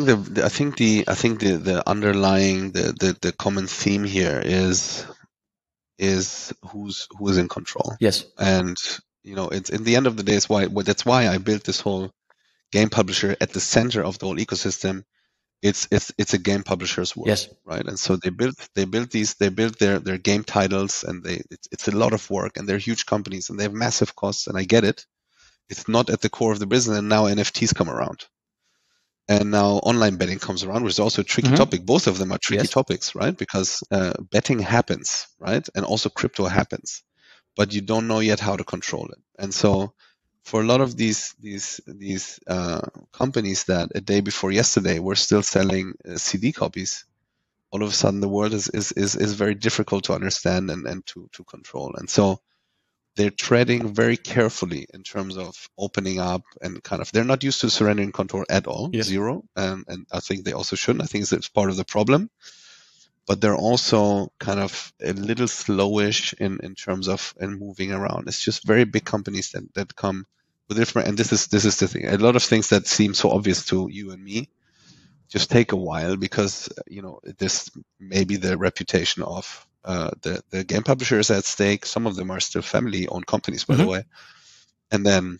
the underlying the common theme here is who is in control. Yes. And it's in the end of the day, that's why I built this whole game publisher at the center of the whole ecosystem. It's a game publisher's world. Yes. Right. And so they built their game titles, and it's a lot of work, and they're huge companies and they have massive costs, and I get it. It's not at the core of the business, and now NFTs come around. And now online betting comes around, which is also a tricky topic. Both of them are tricky topics, right? Because betting happens, right? And also crypto happens, but you don't know yet how to control it. And so for a lot of these companies that a day before yesterday were still selling CD copies, all of a sudden the world is very difficult to understand and to control. And so they're treading very carefully in terms of opening up, and kind of, they're not used to surrendering control at all, zero. And I think they also shouldn't. I think it's part of the problem. But they're also kind of a little slowish in terms of moving around. It's just very big companies that come with different, and this is the thing. A lot of things that seem so obvious to you and me just take a while, because this may be the reputation of the game publishers at stake. Some of them are still family-owned companies, by the way, and then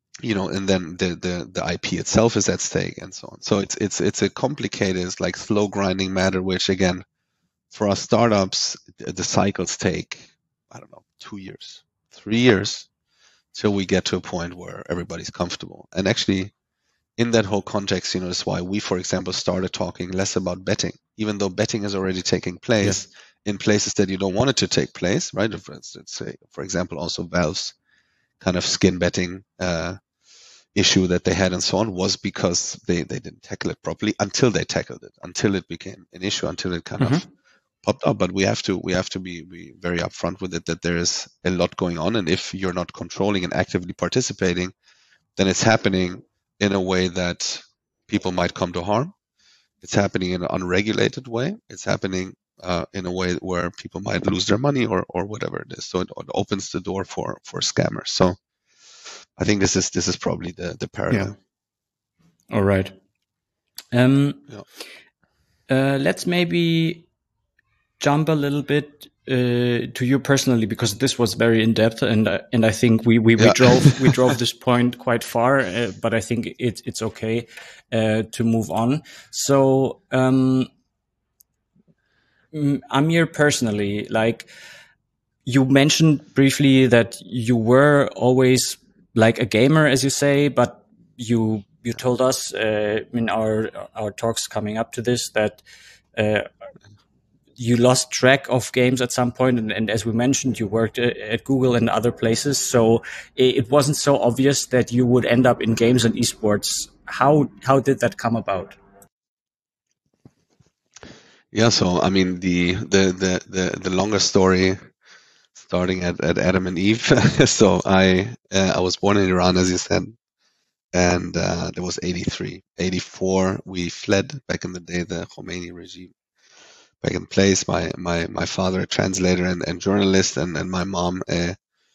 the IP itself is at stake, and so on. So it's a complicated, it's like slow grinding matter, which again, for us startups, the cycles take, I don't know, 2 years, 3 years, till we get to a point where everybody's comfortable. And actually, in that whole context, that's why we, for example, started talking less about betting, even though betting is already taking place in places that you don't want it to take place, right? For instance, say, for example, also Valve's kind of skin betting issue that they had and so on was because they didn't tackle it properly until they tackled it, until it became an issue, until it kind of popped up. But we have to be very upfront with it, that there is a lot going on, and if you're not controlling and actively participating, then it's happening in a way that people might come to harm. It's happening in an unregulated way. It's happening in a way where people might lose their money or whatever it is. So it opens the door for scammers. So I think this is probably the paradigm. Yeah. All right. Let's maybe jump a little bit to you personally, because this was very in depth, and I think we drove this point quite far, but I think it's okay to move on. So Amir, personally, like, you mentioned briefly that you were always like a gamer, as you say, but you told us in our talks coming up to this that you lost track of games at some point, and as we mentioned, you worked at Google and other places, so it wasn't so obvious that you would end up in games and esports. How did that come about? Yeah, so I mean, the longer story, starting at Adam and Eve. So I was born in Iran, as you said, and there was 83, 84. We fled back in the day, the Khomeini regime back in place. My father, a translator and journalist, and my mom, a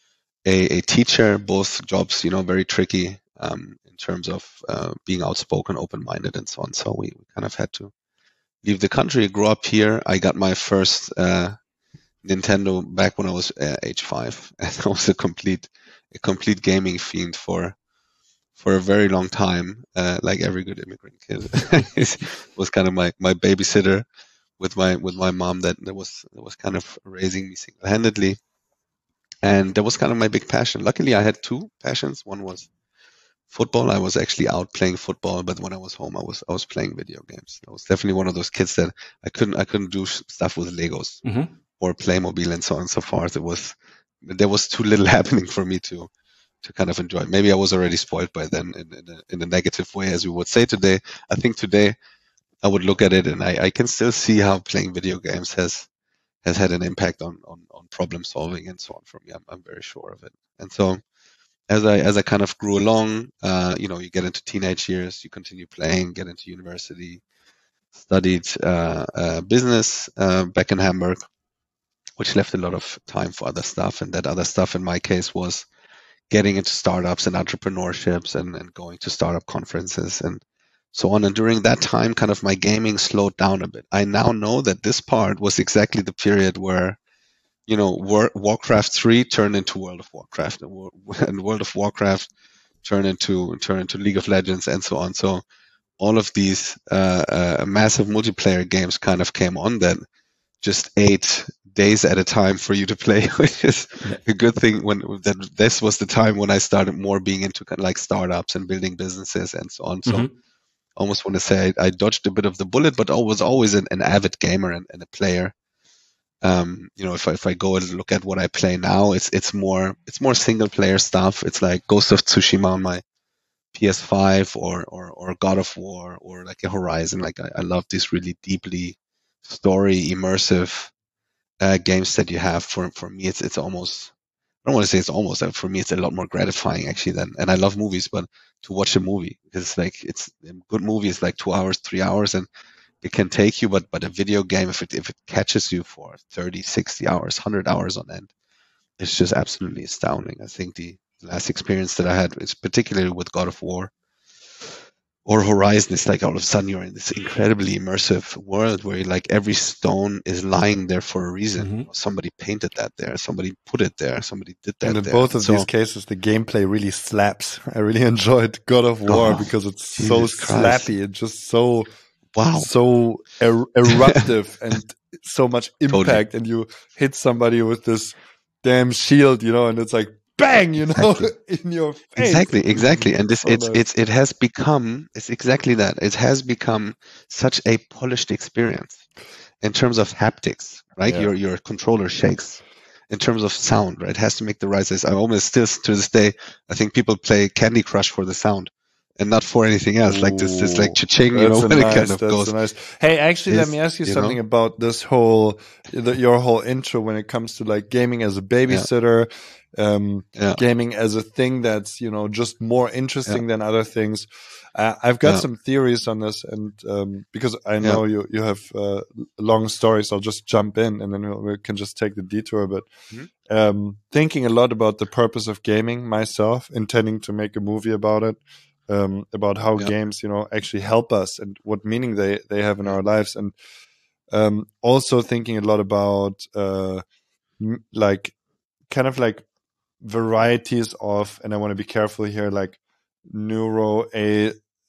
a teacher, both jobs, very tricky in terms of being outspoken, open-minded, and so on. So we kind of had to leave the country, grew up here. I got my first Nintendo back when I was age 5, and I was a complete gaming fiend for a very long time, like every good immigrant kid. It was kind of my babysitter with my mom that was kind of raising me single-handedly, and that was kind of my big passion. Luckily, I had two passions. One was football. I was actually out playing football, but when I was home, I was playing video games. I was definitely one of those kids that I couldn't do stuff with Legos or Playmobil and so on and so forth. There was too little happening for me to kind of enjoy. Maybe I was already spoiled by then in a negative way, as we would say today. I think today I would look at it and I can still see how playing video games has had an impact on problem solving and so on for me. I'm very sure of it. And so as I kind of grew along, you get into teenage years, you continue playing, get into university, studied business back in Hamburg, which left a lot of time for other stuff. And that other stuff in my case was getting into startups and entrepreneurships and going to startup conferences and so on. And during that time, kind of my gaming slowed down a bit. I now know that this part was exactly the period where, Warcraft 3 turned into World of Warcraft, and World of Warcraft turned into League of Legends and so on. So all of these massive multiplayer games kind of came on that just 8 days at a time for you to play, which is a good thing. This was the time when I started more being into kind of like startups and building businesses and so on. So almost want to say I dodged a bit of the bullet, but I was always an avid gamer and a player. If I go and look at what I play now, it's more single player stuff. It's like Ghost of Tsushima on my PS5 or God of War or like a Horizon. Like I love these really deeply story immersive games that you have. For me, it's almost, I don't want to say it's almost, for me, it's a lot more gratifying actually and I love movies, but to watch a movie, because it's a good movie is like 2 hours, 3 hours, and it can take you, but a video game, if it catches you for 30, 60 hours, 100 hours on end, it's just absolutely astounding. I think the last experience that I had is particularly with God of War or Horizon. It's like all of a sudden you're in this incredibly immersive world where like every stone is lying there for a reason. Somebody painted that there, somebody put it there, somebody did that. And in both of these cases, the gameplay really slaps. I really enjoyed God of War because it's so slappy and just so so eruptive and so much impact. And you hit somebody with this damn shield, and it's like bang, in your face. Exactly. And it has become, it's exactly that. It has become such a polished experience in terms of haptics, right? Yeah. Your controller shakes. In terms of sound, right? It has to make the right size. I almost still, to this day, I think people play Candy Crush for the sound and not for anything else. Like this like cha-ching, when it kind of goes. Hey, actually, let me ask you something about this whole, your whole intro when it comes to like gaming as a babysitter, gaming as a thing that's, just more interesting than other things. I've got some theories on this, and because I know you have long stories, I'll just jump in and then we can just take the detour. But thinking a lot about the purpose of gaming myself, intending to make a movie about it, about how games, actually help us and what meaning they have in our lives, and also thinking a lot about like kind of like varieties of, and I want to be careful here, like neuroatypical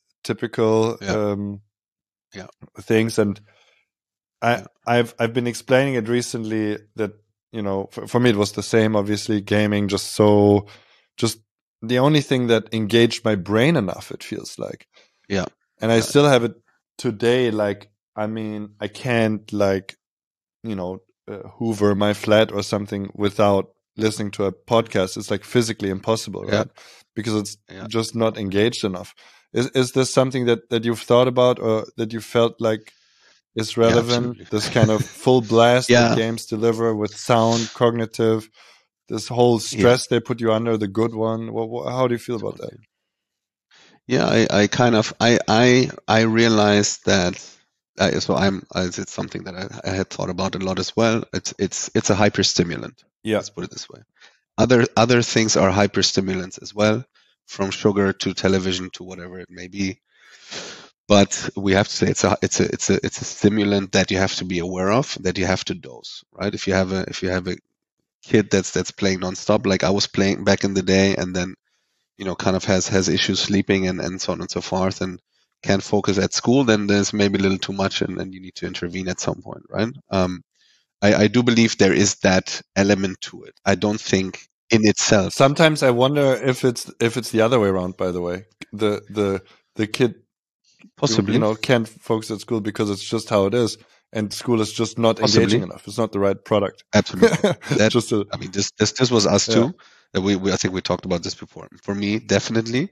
things. And I've been explaining it recently that, for me it was the same, obviously, gaming just the only thing that engaged my brain enough, it feels like. Yeah. And I still have it today. Like, I mean, I can't like, hoover my flat or something without listening to a podcast. It's like physically impossible, right? Yeah. Because it's just not engaged enough. Is this something that you've thought about or that you felt like is relevant? This kind of full blast that games deliver with sound, cognitive, this whole stress they put you under, the good one. How do you feel about that? Yeah, I realized that. So it's something that I had thought about a lot as well. It's a hyperstimulant. Yeah. Let's put it this way. other things are hyperstimulants as well, from sugar to television to whatever it may be. But we have to say it's a stimulant that you have to be aware of, that you have to dose, right? If you have a kid that's playing nonstop, like I was playing back in the day, and then kind of has issues sleeping and so on and so forth, and can't focus at school, then there's maybe a little too much, and you need to intervene at some point, right? I do believe there is that element to it. I don't think in itself. Sometimes I wonder if it's the other way around. By the way, the kid Possibly, can't focus at school because it's just how it is, and school is just not Possibly. engaging enough. It's not the right product. Absolutely. I mean, this was us too. I think we talked about this before. For me, definitely,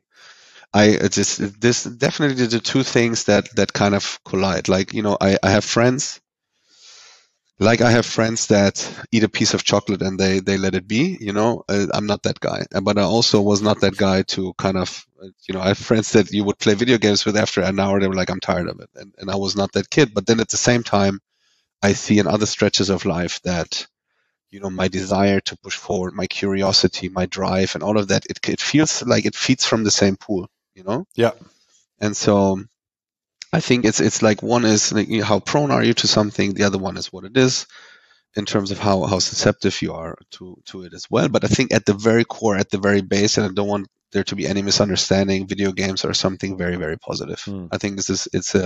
this definitely the two things that kind of collide. Like, I have friends. Like, I have friends that eat a piece of chocolate and they let it be. I'm not that guy, but I also was not that guy to kind of, I have friends that you would play video games with. After an hour, they were like, I'm tired of it, and I was not that kid. But then at the same time, I see in other stretches of life that, my desire to push forward, my curiosity, my drive, and all of that, it feels like it feeds from the same pool, Yeah. And so I think it's like, one is like, how prone are you to something, the other one is what it is in terms of how susceptible you are to it as well. But I think at the very core, at the very base, and I don't want there to be any misunderstanding, video games are something very, very positive. I think it's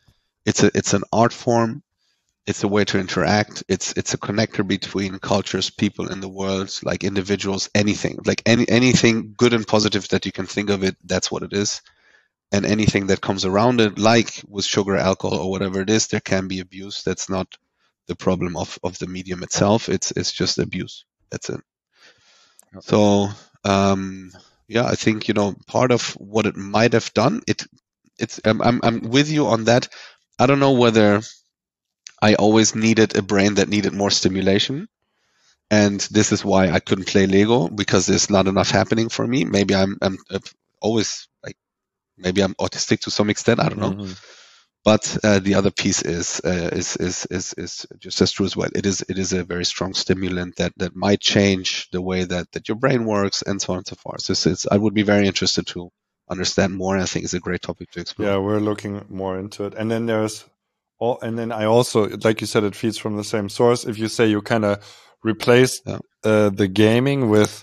an art form. It's a way to interact. It's a connector between cultures, people in the world, like individuals, anything, like anything good and positive that you can think of it. That's what it is. And anything that comes around it, like with sugar, alcohol, or whatever it is, there can be abuse. That's not the problem of the medium itself. It's just abuse. That's it. So I think part of what it might have done. I'm with you on that. I don't know whether I always needed a brain that needed more stimulation. And this is why I couldn't play Lego, because there's not enough happening for me. Maybe I'm always like, maybe I'm autistic to some extent. I don't know. Mm-hmm. But the other piece is just as true as well. It is a very strong stimulant that might change the way that your brain works, and so on and so forth. So I would be very interested to understand more. And I think it's a great topic to explore. Yeah, we're looking more into it. And then I also, like you said, it feeds from the same source. If you say you kind of replace the gaming with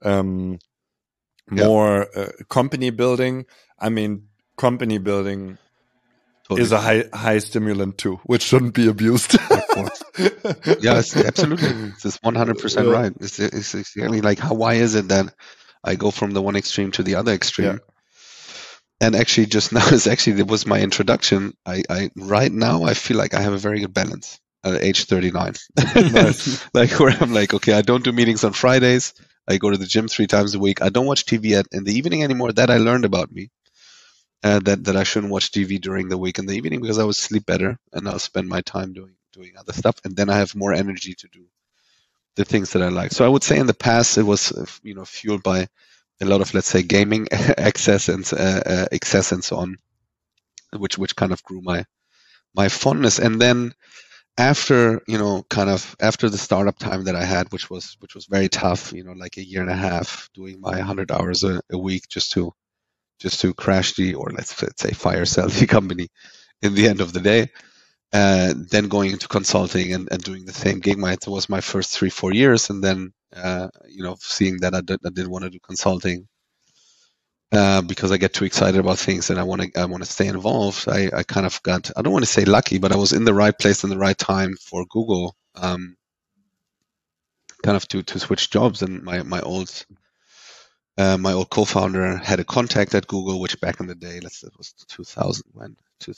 more company building, I mean, company building is a high stimulant too, which shouldn't be abused. Yeah, absolutely. It's 100% right. It's exactly like, why is it that I go from the one extreme to the other extreme? Yeah. And actually, just now it was my introduction. I right now I feel like I have a very good balance at age 39. Nice. Like, where I'm like, okay, I don't do meetings on Fridays. I go to the gym 3 times a week. I don't watch TV in the evening anymore. That I learned about me. That I shouldn't watch TV during the week in the evening, because I would sleep better and I'll spend my time doing other stuff, and then I have more energy to do the things that I like. So I would say in the past it was fueled by a lot of, let's say, gaming excess and so on, which kind of grew my fondness. And then after after the startup time that I had, which was very tough, like a year and a half doing my 100 hours a week just to crash or let's say fire sell the company in the end of the day. Then going into consulting and doing the same gig. It was my first 3-4 years, and then seeing that I didn't want to do consulting because I get too excited about things and I want to stay involved. I kind of got, I don't want to say lucky, but I was in the right place in the right time for Google, kind of to switch jobs. And my old co-founder had a contact at Google, which back in the day, it was 2010,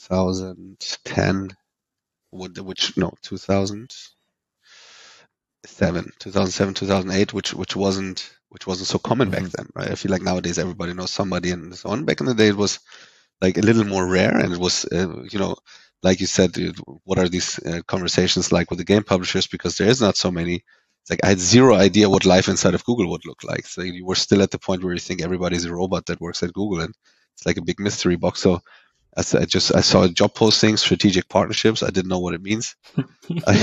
2007, 2008, which wasn't so common back then, right? I feel like nowadays everybody knows somebody and so on. Back in the day, it was like a little more rare, and it was, like you said, what are these conversations like with the game publishers? Because there is not so many. It's like I had zero idea what life inside of Google would look like. So you were still at the point where you think everybody's a robot that works at Google, and it's like a big mystery box. So I saw a job posting, strategic partnerships. I didn't know what it means.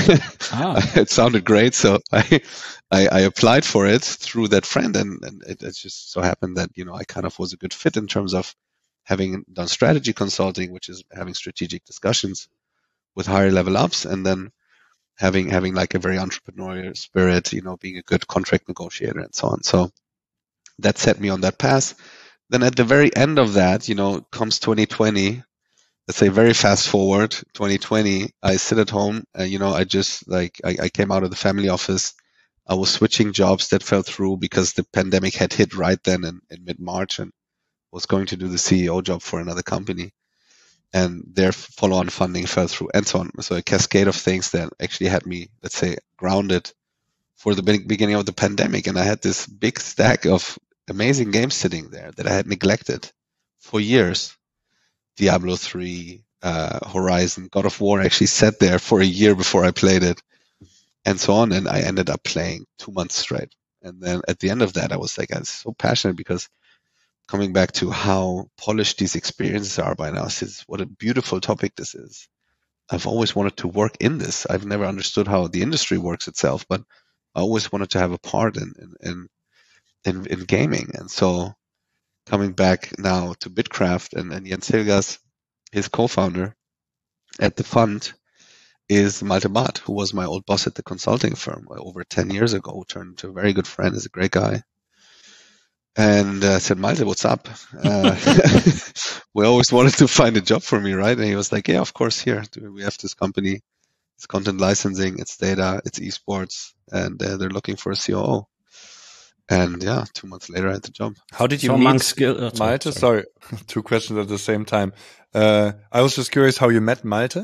it sounded great. So I applied for it through that friend, and it just so happened that, I kind of was a good fit in terms of having done strategy consulting, which is having strategic discussions with higher level ups, and then having like a very entrepreneurial spirit, being a good contract negotiator and so on. So that set me on that path. Then at the very end of that, comes 2020. Let's say very fast forward 2020, I sit at home and, I just I came out of the family office. I was switching jobs that fell through because the pandemic had hit right then in mid-March, and was going to do the CEO job for another company. And their follow-on funding fell through and so on. So a cascade of things that actually had me, let's say, grounded for the beginning of the pandemic. And I had this big stack of amazing games sitting there that I had neglected for years. Diablo 3, Horizon, God of War actually sat there for a year before I played it, and so on. And I ended up playing 2 months straight. And then at the end of that, I was so passionate, because coming back to how polished these experiences are by now, what a beautiful topic this is. I've always wanted to work in this. I've never understood how the industry works itself, but I always wanted to have a part in gaming. And so coming back now to Bitcraft, and Jens Hilgers, his co-founder at the fund, is Malte Barth, who was my old boss at the consulting firm over 10 years ago, who turned into a very good friend, is a great guy. And I said, Malte, what's up? We always wanted to find a job for me, right? And he was like, yeah, of course, here. We have this company. It's content licensing, it's data, it's esports, and they're looking for a COO. And 2 months later, I had the job. How did you meet Malte? Sorry, 2 questions at the same time. I was just curious how you met Malte.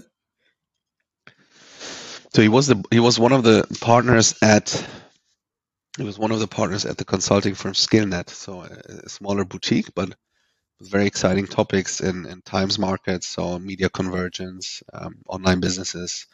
So he was one of the partners at the consulting firm Skillnet. So a smaller boutique, but with very exciting topics in times markets, so media convergence, online businesses.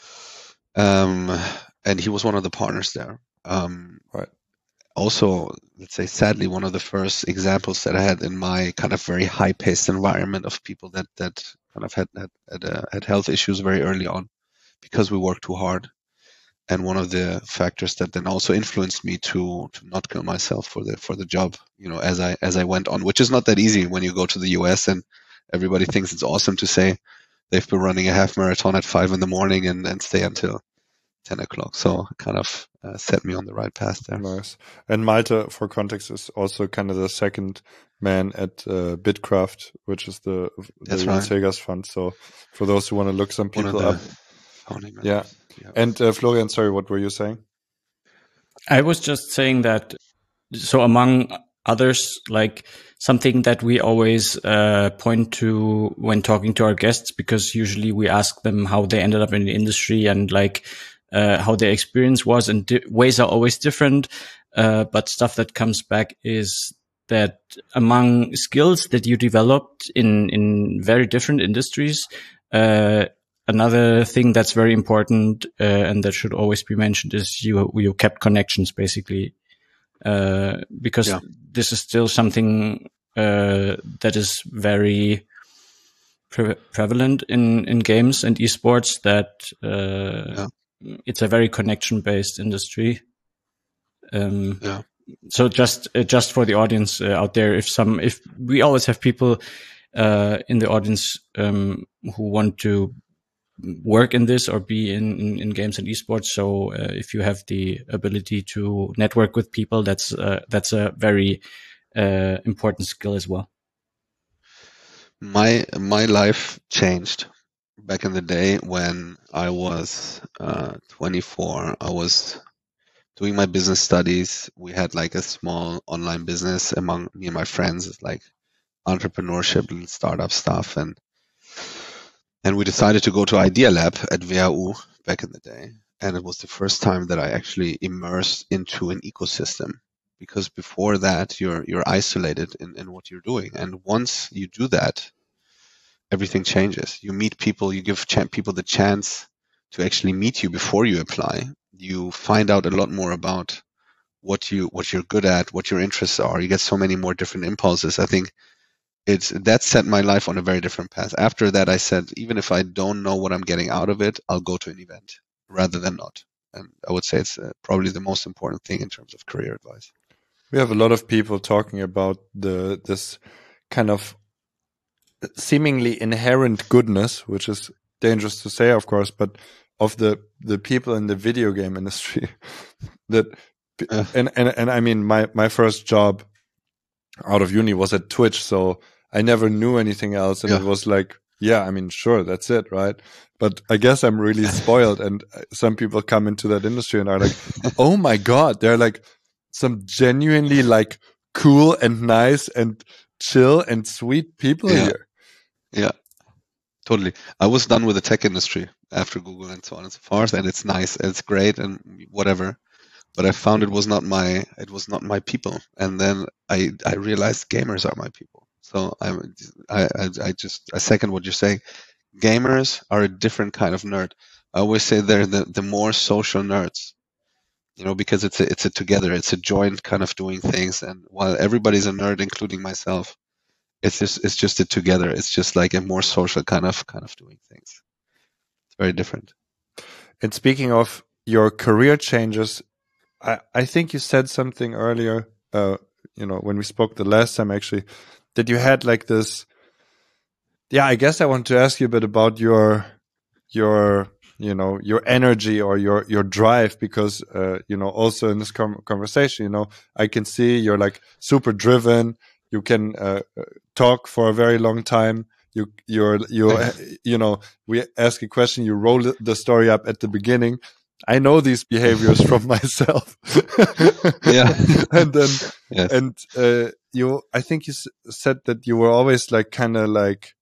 And he was one of the partners there. Right. Also, let's say, sadly, one of the first examples that I had in my kind of very high-paced environment of people that kind of had health issues very early on, because we worked too hard. And one of the factors that then also influenced me to not kill myself for the job, as I went on, which is not that easy when you go to the US and everybody thinks it's awesome to say they've been running a half marathon at 5 a.m. and stay until 10 o'clock. So it kind of set me on the right path there. Nice. And Malte, for context, is also kind of the second man at Bitcraft, which is the Jens Hilgers fund. So for those who want to look some people up. Yeah. And Florian, sorry, what were you saying? I was just saying that, so among others, like something that we always point to when talking to our guests, because usually we ask them how they ended up in the industry and like how their experience was, and ways are always different. But stuff that comes back is that among skills that you developed in very different industries, another thing that's very important and that should always be mentioned is you kept connections, basically, because this is still something that is very prevalent in games and esports, that it's a very connection-based industry. So just for the audience out there, if we always have people in the audience who want to work in this or be in games and esports. So if you have the ability to network with people, that's a very important skill as well. My life changed back in the day when I was 24. I was doing my business studies. We had like a small online business among me and my friends. It's like entrepreneurship and startup stuff, and we decided to go to Idea Lab at WHU back in the day. And it was the first time that I actually immersed into an ecosystem, because before that you're isolated in what you're doing. And once you do that, everything changes. You meet people, you give people the chance to actually meet you before you apply. You find out a lot more about what you're good at, what your interests are. You get so many more different impulses. I think that set my life on a very different path. After that, I said, even if I don't know what I'm getting out of it, I'll go to an event, rather than not. And I would say it's probably the most important thing in terms of career advice. We have a lot of people talking about this kind of seemingly inherent goodness, which is dangerous to say, of course, but of the people in the video game industry that and I mean my first job out of uni was at Twitch, so I never knew anything else, and it was like, yeah, I mean, sure, that's it, right? But I guess I'm really spoiled, and some people come into that industry and are like, oh my God, they're like some genuinely like cool and nice and chill and sweet people here. Yeah, totally. I was done with the tech industry after Google and so on and so forth, and it's nice, it's great, and whatever. But I found it was not my people, and then I realized gamers are my people. So I second what you're saying. Gamers are a different kind of nerd. I always say they're the more social nerds, because it's a together, it's a joint kind of doing things. And while everybody's a nerd, including myself, it's just a together. It's just like a more social kind of doing things. It's very different. And speaking of your career changes, I think you said something earlier, when we spoke the last time, actually, that you had like this. Yeah, I guess I want to ask you a bit about your energy or your drive, because, also in this conversation, I can see you're like super driven. You can talk for a very long time. We ask a question, you roll the story up at the beginning. I know these behaviors from myself. Yeah. And then, yes. I think you said that you were always like kind of like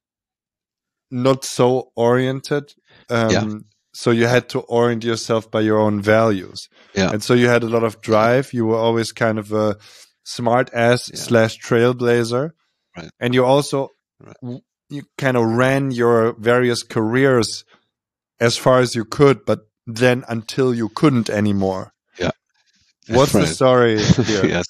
not so oriented. So you had to orient yourself by your own values. Yeah. And so you had a lot of drive. You were always kind of a smart ass / trailblazer. Right. And you also, you kind of ran your various careers as far as you could, but then until you couldn't anymore. Yeah. What's the story here? Yes.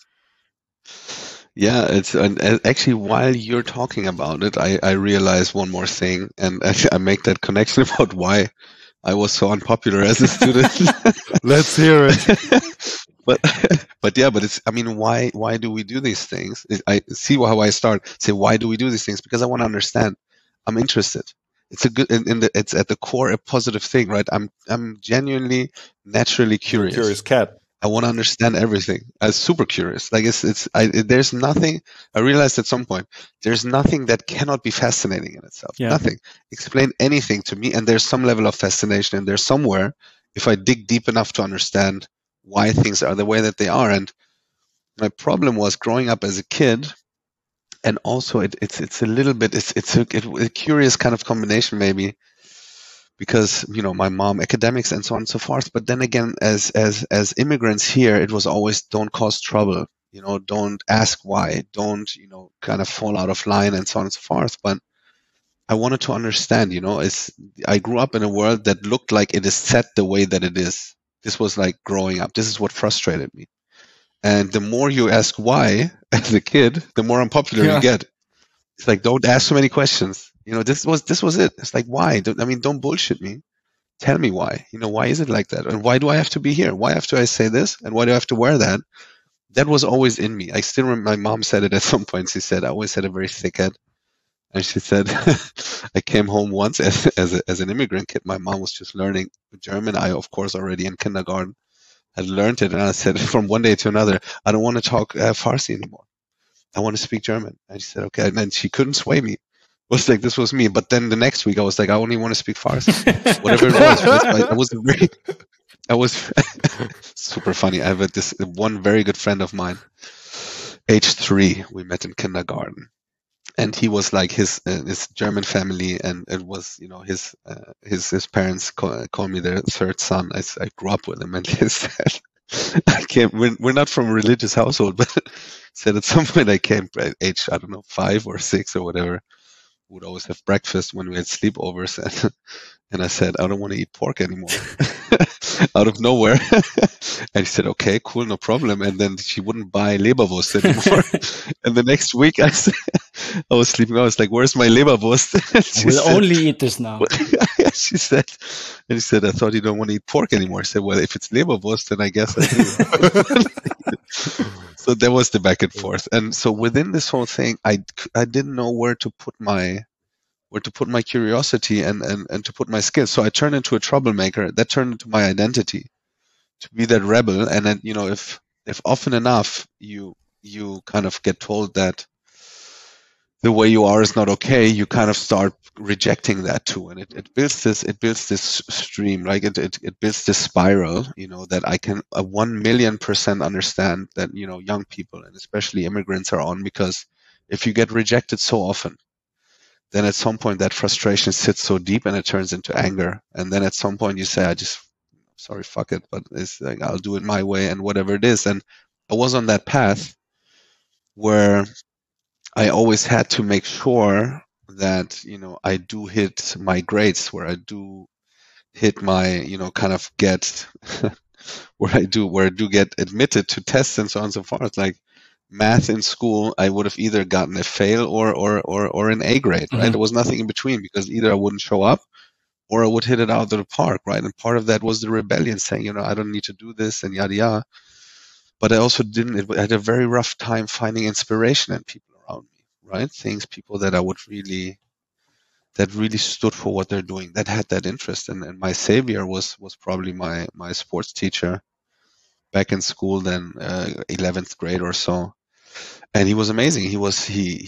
Yeah, and actually while you're talking about it, I realized one more thing, and I make that connection about why I was so unpopular as a student. Let's hear it. But it's, I mean, why do we do these things? I see how I say, why do we do these things? Because I want to understand. I'm interested. It's a good, it's at the core a positive thing, right? I'm genuinely, naturally curious. Curious cat. I want to understand everything. I'm super curious. Like there's nothing. I realized at some point there's nothing that cannot be fascinating in itself. Yeah. Nothing. Explain anything to me, and there's some level of fascination in there somewhere. If I dig deep enough to understand why things are the way that they are, and my problem was growing up as a kid. And also, it's a little bit, it's a curious kind of combination, maybe, because my mom, academics and so on and so forth. But then again, as immigrants here, it was always don't cause trouble, don't ask why, don't kind of fall out of line and so on and so forth. But I wanted to understand, I grew up in a world that looked like it is set the way that it is. This was like growing up. This is what frustrated me. And the more you ask why as a kid, the more unpopular you get. It's like, don't ask so many questions. This was it. It's like, why? Don't bullshit me. Tell me why. Why is it like that? And why do I have to be here? Why have to I say this? And why do I have to wear that? That was always in me. I still remember my mom said it at some point. She said, I always had a very thick head. And she said, I came home once as an immigrant kid. My mom was just learning German. I, of course, already in kindergarten. I learned it, and I said from one day to another, I don't want to talk Farsi anymore. I want to speak German. And she said, okay. And then she couldn't sway me. It was like, this was me. But then the next week I was like, I only want to speak Farsi. Whatever it was. I was super funny. I have this one very good friend of mine, age 3, we met in kindergarten. And he was like his German family, and it was his parents call me their third son. I grew up with him, and he said, we're not from a religious household, but said at some point I came at age 5 or 6 or whatever. Would always have breakfast when we had sleepovers, and I said I don't want to eat pork anymore. out of nowhere. And he said, okay, cool, no problem. And then she wouldn't buy Leberwurst anymore. And the next week I was sleeping. I was like, where's my Leberwurst? I will only eat this now. She said, and he said, I thought you don't want to eat pork anymore. I said, well, if it's Leberwurst, then I guess I do. So there was the back and forth. And so within this whole thing, I didn't know where to put my curiosity and to put my skills. So I turned into a troublemaker. That turned into my identity, to be that rebel. And then, if often enough you kind of get told that the way you are is not okay, you kind of start rejecting that too. And it builds this stream, like it builds this spiral, that I can 1,000,000% understand that, young people and especially immigrants are on, because if you get rejected so often, then at some point that frustration sits so deep and it turns into anger. And then at some point you say, sorry, fuck it, but it's like, I'll do it my way and whatever it is. And I was on that path where I always had to make sure that, I do hit my grades, where I do hit my, kind of get where I do get admitted to tests and so on and so forth. Like, math in school, I would have either gotten a fail or an A grade, right? There was nothing in between, because either I wouldn't show up or I would hit it out of the park, right? And part of that was the rebellion, saying, I don't need to do this and yada yada. But I also I had a very rough time finding inspiration in people around me, right? People that that really stood for what they're doing, that had that interest. And my savior was probably my sports teacher back in school, then 11th grade or so. And he was amazing. He was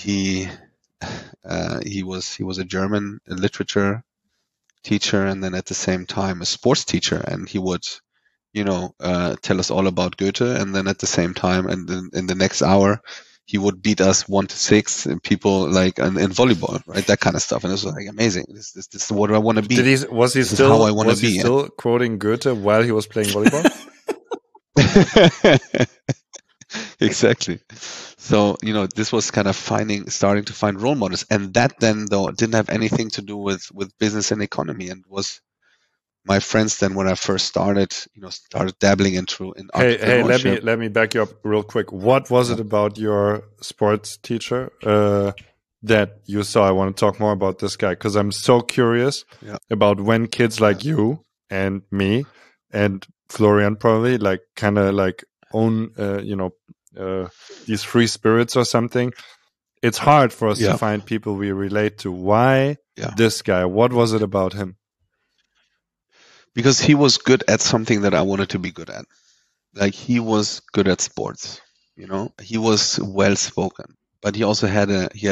a German literature teacher, and then at the same time a sports teacher. And he would, tell us all about Goethe, and then at the same time, and then in the next hour, he would beat us 1-6 and people like in volleyball, right? That kind of stuff. And it was like amazing. This is what I want to be. Was he still quoting Goethe while he was playing volleyball? Exactly. So, this was kind of starting to find role models. And that then, though, didn't have anything to do with business and economy, and was my friends then, when I first started dabbling in entrepreneurship. Hey, let me back you up real quick. What was it about your sports teacher that you saw? I want to talk more about this guy, because I'm so curious about when kids like you and me and Florian probably own these free spirits or something. It's hard for us to find people we relate to. Why this guy? What was it about him? Because he was good at something that I wanted to be good at. Like, he was good at sports, he was well spoken, but he also he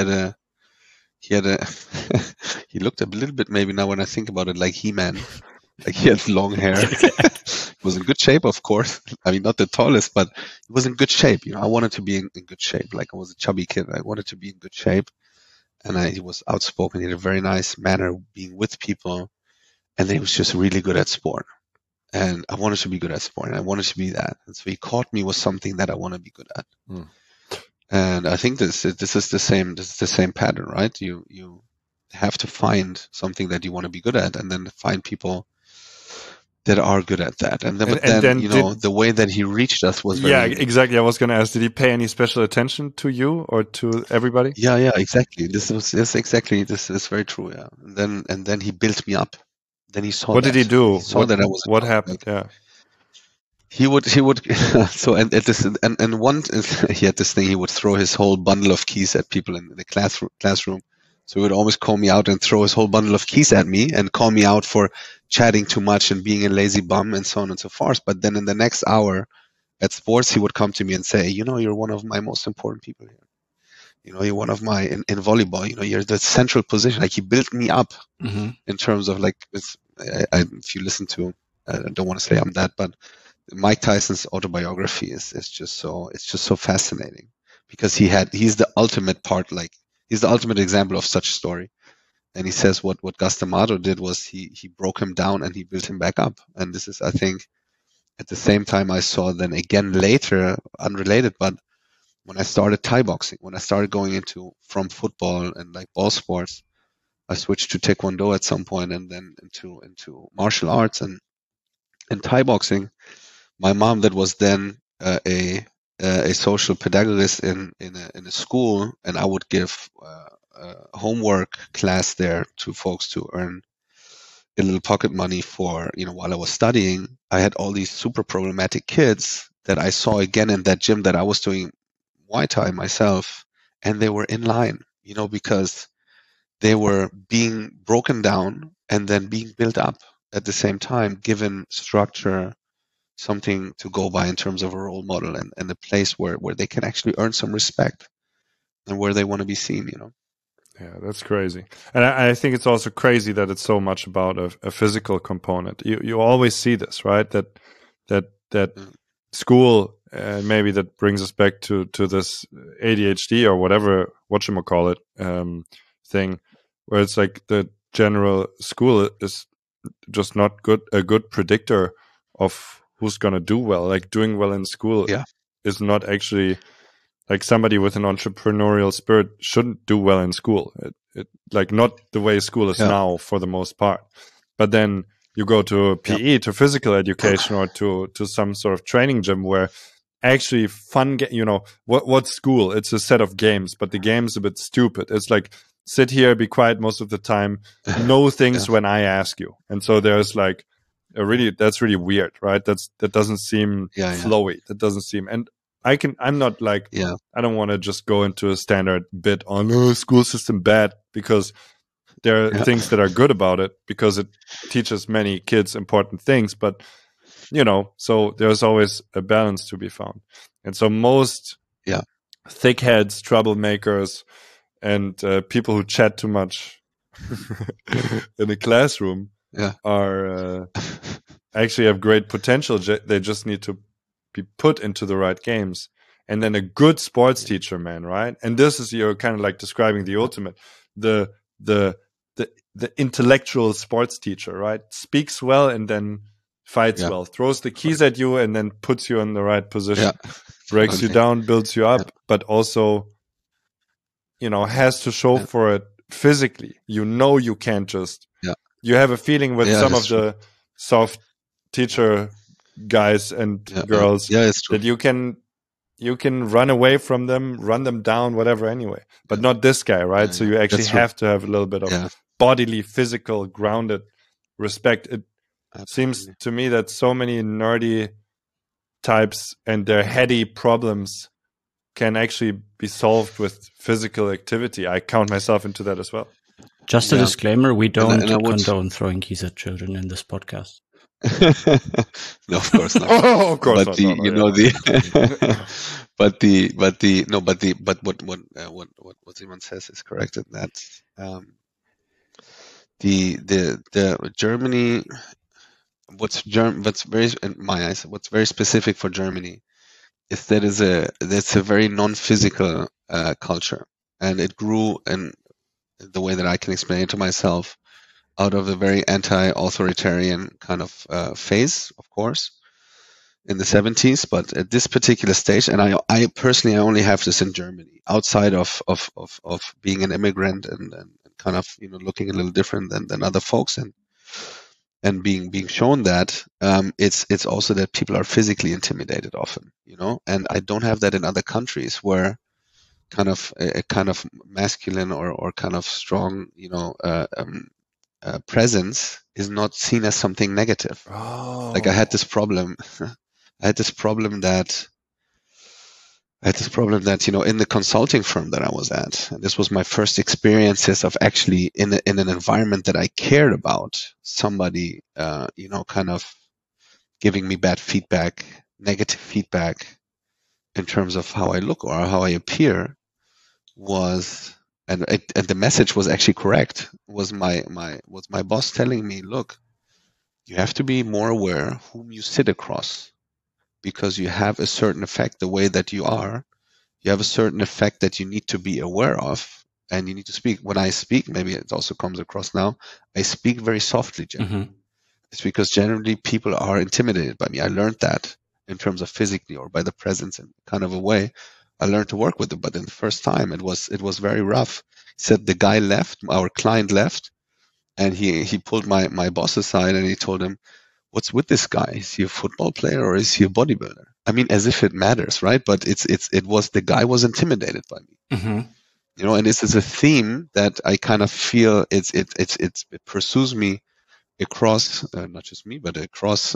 looked a little bit, maybe now when I think about it, like He-Man. Like, he had long hair. He was in good shape, of course. I mean, not the tallest, but he was in good shape. I wanted to be in good shape. Like, I was a chubby kid. I wanted to be in good shape. And he was outspoken. He had a very nice manner being with people. And he was just really good at sport. And I wanted to be good at sport. And I wanted to be that. And so he caught me with something that I want to be good at. And I think this is the same pattern, right? You have to find something that you want to be good at, and then find people that are good at that. And then, the way that he reached us was very unique. Exactly. I was going to ask, did he pay any special attention to you or to everybody? Yeah, exactly. This is very true. Yeah. And then he built me up. Then he saw what did he do? That I was what happened? He would so and at this and one he had this thing, he would throw his whole bundle of keys at people in the classroom. So he would always call me out and throw his whole bundle of keys at me and call me out for chatting too much and being a lazy bum and so on and so forth. But then in the next hour at sports, he would come to me and say, you're one of my most important people here. You're one of my, in volleyball, you're the central position. Like, he built me up in terms of, like, if you listen to, I don't want to say I'm that, but Mike Tyson's autobiography is just so fascinating, because he's the ultimate part, like, he's the ultimate example of such a story. And he says what Gus D'Amato did was he broke him down and he built him back up. And this is, I think, at the same time I saw then again later, unrelated, but when I started Thai boxing, when I started going from football and like ball sports, I switched to Taekwondo at some point, and then into martial arts. And in Thai boxing, my mom, that was then a social pedagogist in a school, and I would give a homework class there to folks to earn a little pocket money for, while I was studying. I had all these super problematic kids that I saw again in that gym that I was doing Muay Thai myself, and they were in line, because they were being broken down and then being built up at the same time, given structure, something to go by in terms of a role model, and a place where they can actually earn some respect and where they want to be seen, Yeah, that's crazy. And I think it's also crazy that it's so much about a physical component. You always see this, right? That school, maybe that brings us back to this ADHD or whatever, whatchamacallit, thing, where it's like the general school is just not a good predictor of who's going to do well. Like doing well in school is not actually, like somebody with an entrepreneurial spirit shouldn't do well in school. It like not the way school is now for the most part. But then you go to PE, to physical education, or to some sort of training gym where actually fun, what's school? It's a set of games, but the game's a bit stupid. It's like, sit here, be quiet most of the time, know things when I ask you. And so there's like that's really weird, right? That doesn't seem flowy. That doesn't seem, and I'm not like, I don't want to just go into a standard bit on school system bad, because there are things that are good about it, because it teaches many kids important things. But, so there's always a balance to be found. And so most thickheads, troublemakers, and people who chat too much in a classroom are actually have great potential. They just need to be put into the right games. And then a good sports teacher, man, right? And this is, you're kind of like describing the ultimate, the intellectual sports teacher, right? Speaks well and then fights well, throws the keys at you and then puts you in the right position, breaks you down, builds you up, but also, has to show for it physically. You can't just, you have a feeling with some of the soft teacher guys and girls that you can run away from them, run them down, whatever anyway, but not this guy, right? So you actually have to have a little bit of bodily, physical, grounded respect. It seems to me that so many nerdy types and their heady problems can actually be solved with physical activity. I count myself into that as well. Just a disclaimer, we don't condone throwing keys at children in this podcast. No, of course not. Of course but what Simon says is correct in that the Germany, what's very, in my eyes, what's very specific for Germany is that it's a very non-physical culture, and it grew in the way that I can explain it to myself out of a very anti-authoritarian kind of phase, of course, in the 70s. But at this particular stage, and I personally, I only have this in Germany, outside of being an immigrant and kind of looking a little different than other folks, and being shown that it's also that people are physically intimidated often, and I don't have that in other countries where kind of a kind of masculine or kind of strong, presence is not seen as something negative. Like I had this problem that in the consulting firm that I was at, and this was my first experiences of actually in an environment that I cared about, somebody kind of giving me bad feedback, negative feedback in terms of how I look or how I appear, was, and the message was actually correct, was my boss telling me, look, you have to be more aware whom you sit across, because you have a certain effect the way that you are. You have a certain effect that you need to be aware of, and you need to speak. When I speak, maybe it also comes across now, I speak very softly generally. It's because generally people are intimidated by me. I learned that in terms of physically or by the presence in kind of a way. I learned to work with it, but in the first time it was very rough. He said the guy left, our client left, and he pulled my boss aside and he told him, what's with this guy? Is he a football player or is he a bodybuilder? I mean, as if it matters, right? But the guy was intimidated by me. Mm-hmm. You know, and this is a theme that I kind of feel it pursues me across not just me, but across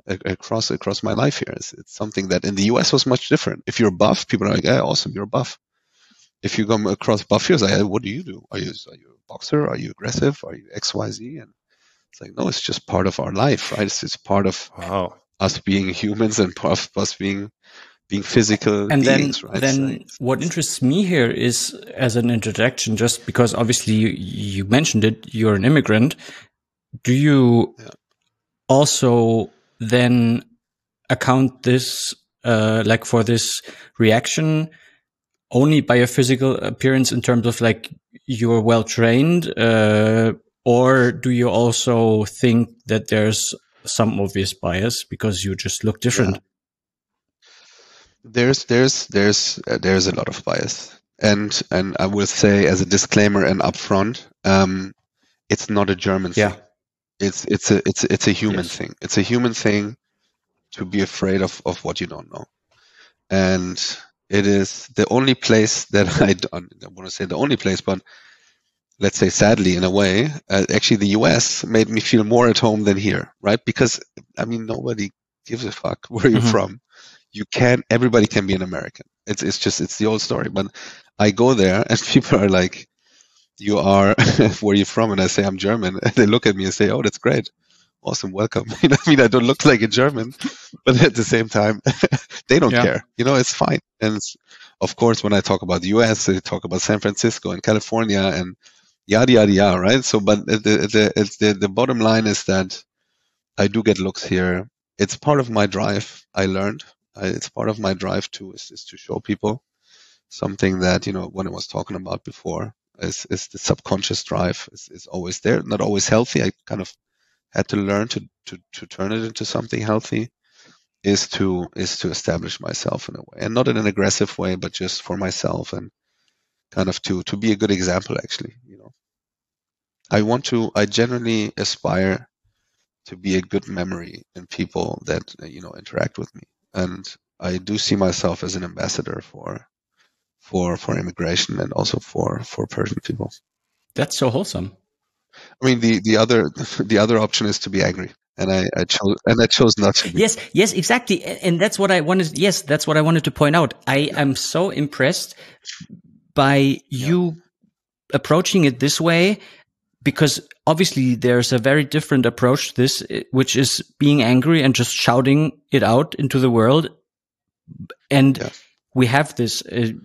my life here. It's something that in the US was much different. If you're buff, people are like, "Yeah, awesome, you're buff." If you come across buff, you're like, hey, "What do you do? Are you a boxer? Are you aggressive? Are you XYZ?" And it's like, no, it's just part of our life, right? It's part of us being humans and part of us being physical and beings, then, right? Then what interests me here is, as an introduction, just because obviously you mentioned it, you're an immigrant. Do you also then account this, like for this reaction only by your physical appearance in terms of like you're well trained, or do you also think that there's some obvious bias because you just look different? Yeah. There's a lot of bias, and I will say as a disclaimer and upfront, it's not a German thing. It's a human thing. It's a human thing to be afraid of what you don't know, and it is the only place that I don't want to say the only place, but let's say sadly in a way, actually the US made me feel more at home than here, right? Because I mean nobody gives a fuck where you're from. Everybody can be an American. It's the old story. But I go there and people are like, "You are where are you from?" And I say I'm German, and they look at me and say, "Oh, that's great, awesome, welcome." You know, I mean, I don't look like a German, but at the same time, they don't care. You know, it's fine. And of course, when I talk about the U.S., they talk about San Francisco and California and yada yada yada, right? So, but the bottom line is that I do get looks here. It's part of my drive. I learned. It's part of my drive too, is to show people something that, you know, when I was talking about before, is the subconscious drive is always there, not always healthy. I kind of had to learn to turn it into something healthy, is to establish myself in a way, and not in an aggressive way, but just for myself, and kind of to be a good example, actually. You know, I generally aspire to be a good memory in people that, you know, interact with me. And I do see myself as an ambassador for immigration and also for Persian people. That's so wholesome. I mean, the other option is to be angry, and I chose not to be. Yes, exactly, and that's what I wanted. Yes, that's what I wanted to point out. I am so impressed by you approaching it this way, because obviously there's a very different approach to this, which is being angry and just shouting it out into the world. And we have this,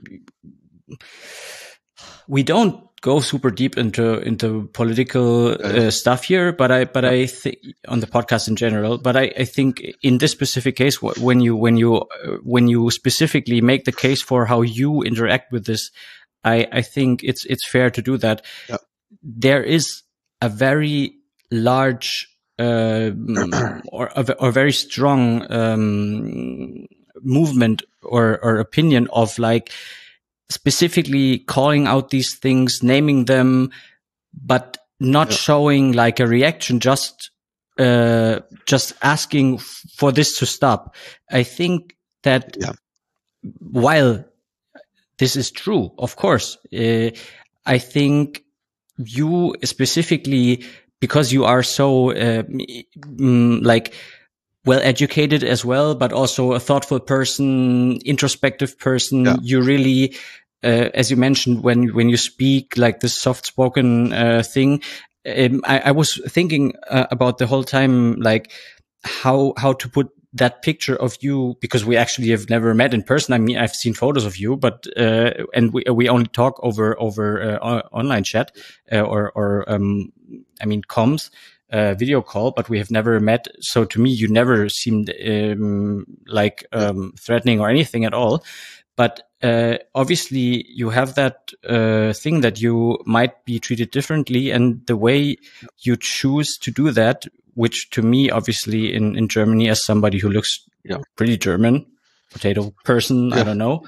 we don't go super deep into political stuff here, but I think on the podcast in general, but I think in this specific case, when you specifically make the case for how you interact with this, I think it's fair to do that. Yeah. There is a very large or a very strong movement or opinion of like specifically calling out these things, naming them, but not showing like a reaction, just asking for this to stop. I think that while this is true, of course, I think you specifically, because you are so like well educated as well, but also a thoughtful person, introspective person. You really, as you mentioned, when you speak like this soft spoken thing, I was thinking about the whole time, like how to put that picture of you, because we actually have never met in person. I mean, I've seen photos of you, but and we only talk over online chat or I mean comms, video call, but we have never met. So to me, you never seemed like threatening or anything at all. But obviously, you have that thing that you might be treated differently, and the way you choose to do that, which to me, obviously, in Germany, as somebody who looks pretty German, potato person, I don't know.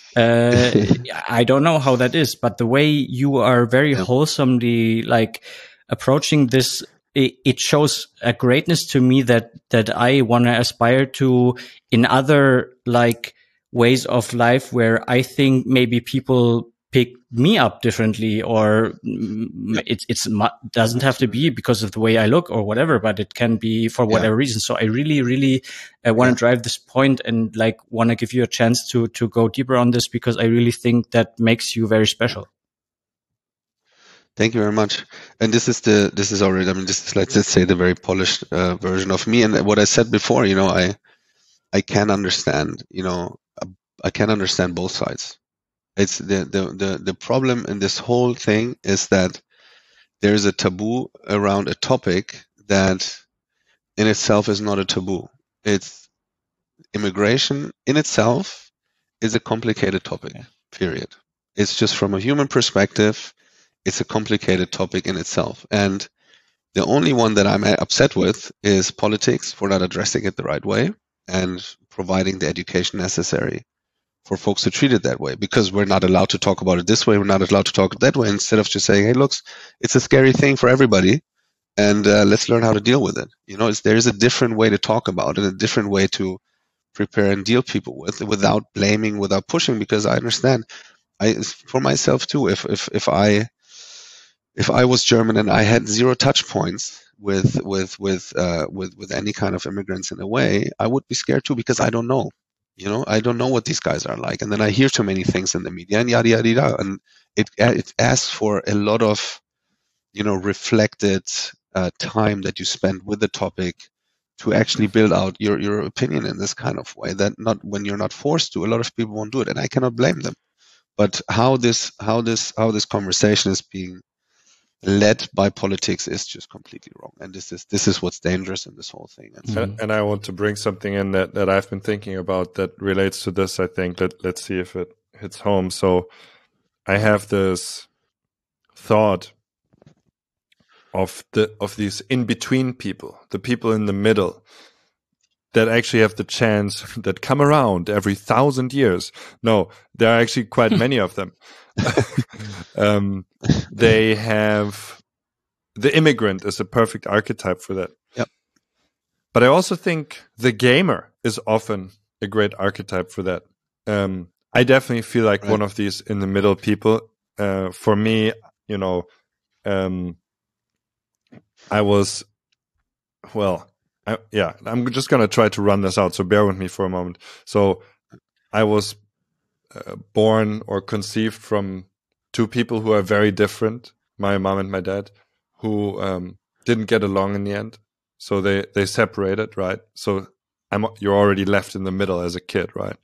I don't know how that is, but the way you are very wholesomely like approaching this it shows a greatness to me that I want to aspire to in other like ways of life where I think maybe people pick me up differently, or it doesn't have to be because of the way I look or whatever, but it can be for whatever reason. So I really want to drive this point and like want to give you a chance to go deeper on this, because I really think that makes you very special. Thank you very much. And this is already, I mean, this is, let's say, the very polished version of me. And what I said before, you know, I can understand, you know, I can understand both sides. It's the problem in this whole thing is that there is a taboo around a topic that in itself is not a taboo. It's immigration in itself is a complicated topic, period. It's just from a human perspective, it's a complicated topic in itself. And the only one that I'm upset with is politics for not addressing it the right way and providing the education necessary for folks to treat it that way, because we're not allowed to talk about it this way, we're not allowed to talk that way, instead of just saying, hey, look, it's a scary thing for everybody, and let's learn how to deal with it. You know, there is a different way to talk about it, a different way to prepare and deal people with, without blaming, without pushing, because I understand, for myself too, if I was German and I had 0 touch points with any kind of immigrants in a way, I would be scared too, because I don't know. You know, I don't know what these guys are like. And then I hear too many things in the media and yada, yada, yada. And it asks for a lot of, you know, reflected time that you spend with the topic to actually build out your opinion in this kind of way, that not when you're not forced to, a lot of people won't do it. And I cannot blame them. But how this conversation is being led by politics is just completely wrong, and this is what's dangerous in this whole thing. And I want to bring something in that I've been thinking about that relates to this. I think let's see if it hits home. So I have this thought of these in between people, the people in the middle, that actually have the chance, that come around every 1,000 years. No, there are actually quite many of them. They have, the immigrant is a perfect archetype for that. Yep. But I also think the gamer is often a great archetype for that. I definitely feel like one of these in the middle people. For me, you know, I'm just going to try to run this out, so bear with me for a moment. So I was born or conceived from 2 people who are very different, my mom and my dad, who didn't get along in the end. So they separated, right? So you're already left in the middle as a kid, right?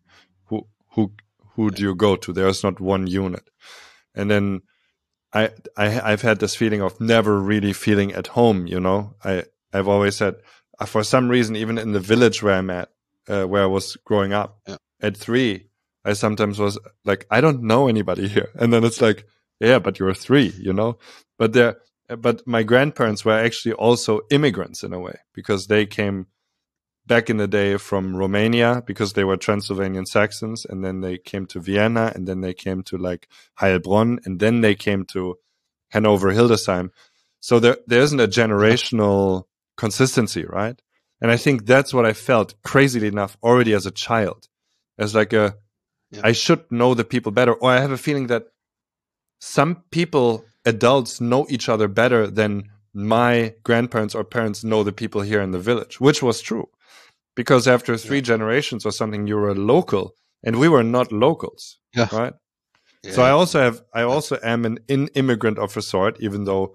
Who do you go to? There's not one unit. And then I've had this feeling of never really feeling at home, you know? I've always said, for some reason, even in the village where I'm at, where I was growing up, at 3, I sometimes was like, I don't know anybody here. And then it's like, yeah, but you're 3, you know? But my grandparents were actually also immigrants in a way, because they came back in the day from Romania, because they were Transylvanian Saxons, and then they came to Vienna, and then they came to like Heilbronn, and then they came to Hanover, Hildesheim. So there isn't a generational consistency, right? And I think that's what I felt, crazily enough, already as a child, as like I should know the people better, or I have a feeling that some people, adults, know each other better than my grandparents or parents know the people here in the village, which was true, because after 3 generations or something, you were a local, and we were not locals, right? Yeah. So I also am an immigrant of a sort, even though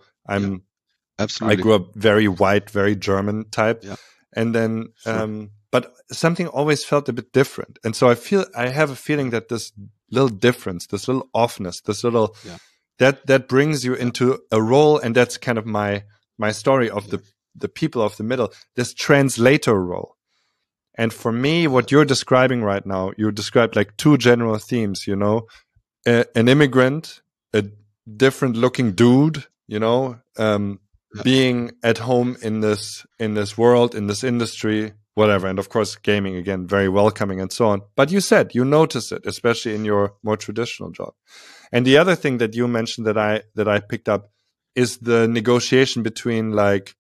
I grew up very white, very German type, and then but something always felt a bit different. And so I have a feeling that this little difference, this little offness, this little, that brings you into a role. And that's kind of my story of the people of the middle, this translator role. And for me, what you're describing right now, you described like 2 general themes, you know, an immigrant, a different looking dude, you know, being at home in this world, in this industry, whatever. And of course, gaming, again, very welcoming and so on. But you said you notice it, especially in your more traditional job. And the other thing that you mentioned that I picked up is the negotiation between like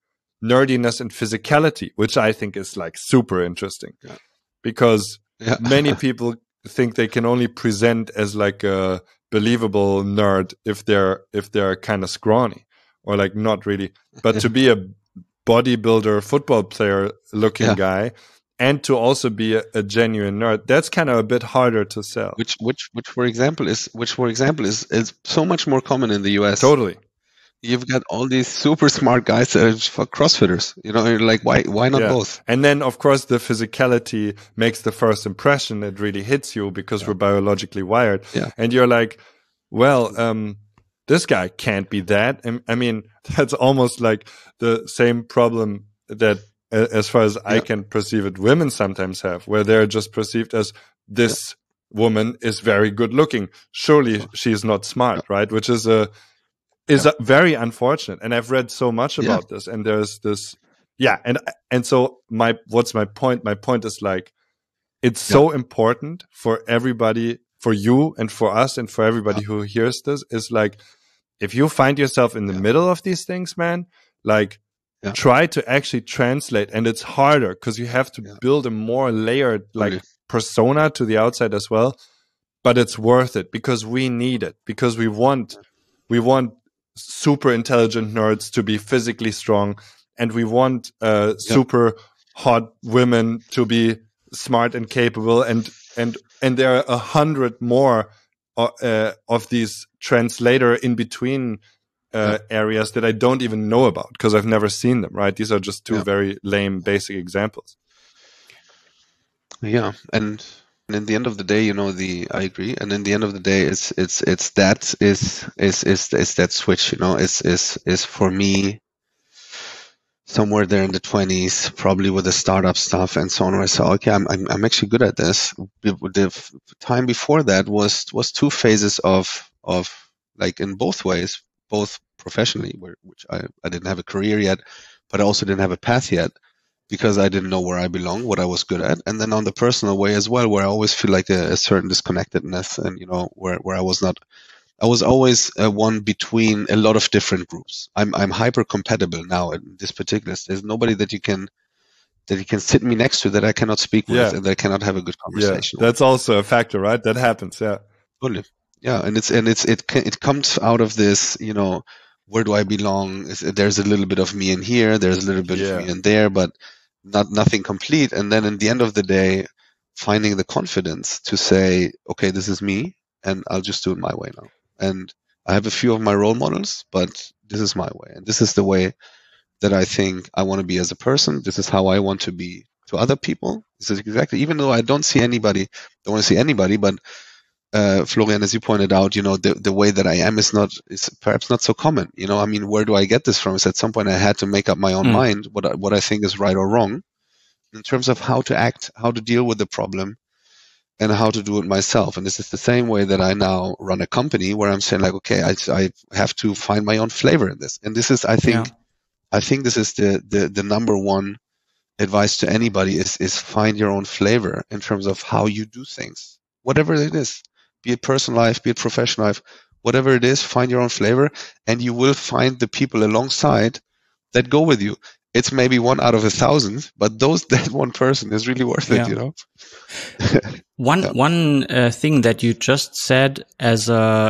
nerdiness and physicality, which I think is like super interesting because many people think they can only present as like a believable nerd if they're kind of scrawny or like not really, but to be a bodybuilder, football player looking guy, and to also be a genuine nerd, that's kind of a bit harder to sell. Which for example is so much more common in the US. Totally. You've got all these super smart guys that are for CrossFitters. You know, you're like, why not both? And then, of course, the physicality makes the first impression. It really hits you because we're biologically wired. Yeah. And you're like, well, this guy can't be that. I mean, that's almost like the same problem that, as far as I can perceive it, women sometimes have, where they're just perceived as this woman is very good looking. Surely she's not smart, right? Which is very unfortunate. And I've read so much about this, and there's this, and so what's my point? My point is like, it's so important for everybody, for you and for us and for everybody who hears this, is like, if you find yourself in the middle of these things, man, like try to actually translate. And it's harder because you have to build a more layered like persona to the outside as well. But it's worth it because we need it, because we want super intelligent nerds to be physically strong, and we want super hot women to be smart and capable, and there are 100 more of these translator in between areas that I don't even know about because I've never seen them, right? These are just two very lame basic examples. Yeah, and in the end of the day, you know, I agree. And in the end of the day, it's that switch, you know, is for me somewhere there in the 20s, probably with the startup stuff and so on, where I saw, okay, I'm actually good at this. The time before that was 2 phases of like in both ways, both professionally, which I didn't have a career yet, but I also didn't have a path yet, because I didn't know where I belong, what I was good at. And then on the personal way as well, where I always feel like a certain disconnectedness, and, you know, where I was always one between a lot of different groups. I'm hyper compatible now in this particular. There's nobody that you can sit me next to that I cannot speak with and that I cannot have a good conversation with. That's also a factor, right? That happens. Yeah. Totally. Yeah. And it comes out of this, you know, where do I belong? There's a little bit of me in here. There's a little bit of me in there, but nothing complete. And then in the end of the day, finding the confidence to say, okay, this is me, and I'll just do it my way now. And I have a few of my role models, but this is my way. And this is the way that I think I want to be as a person. This is how I want to be to other people. This is exactly, even though I don't want to see anybody, but Florian, as you pointed out, you know, the way that I am is perhaps not so common. You know, I mean, where do I get this from? Is at some point I had to make up my own mind what I think is right or wrong in terms of how to act, how to deal with the problem, and how to do it myself. And this is the same way that I now run a company, where I'm saying like, okay, I have to find my own flavor in this. And this is, I think this is the number one advice to anybody is find your own flavor in terms of how you do things, whatever it is. Be it personal life, be it professional life, whatever it is, find your own flavor, and you will find the people alongside that go with you. It's maybe 1 out of 1,000, but that one person is really worth it, you know? One thing that you just said and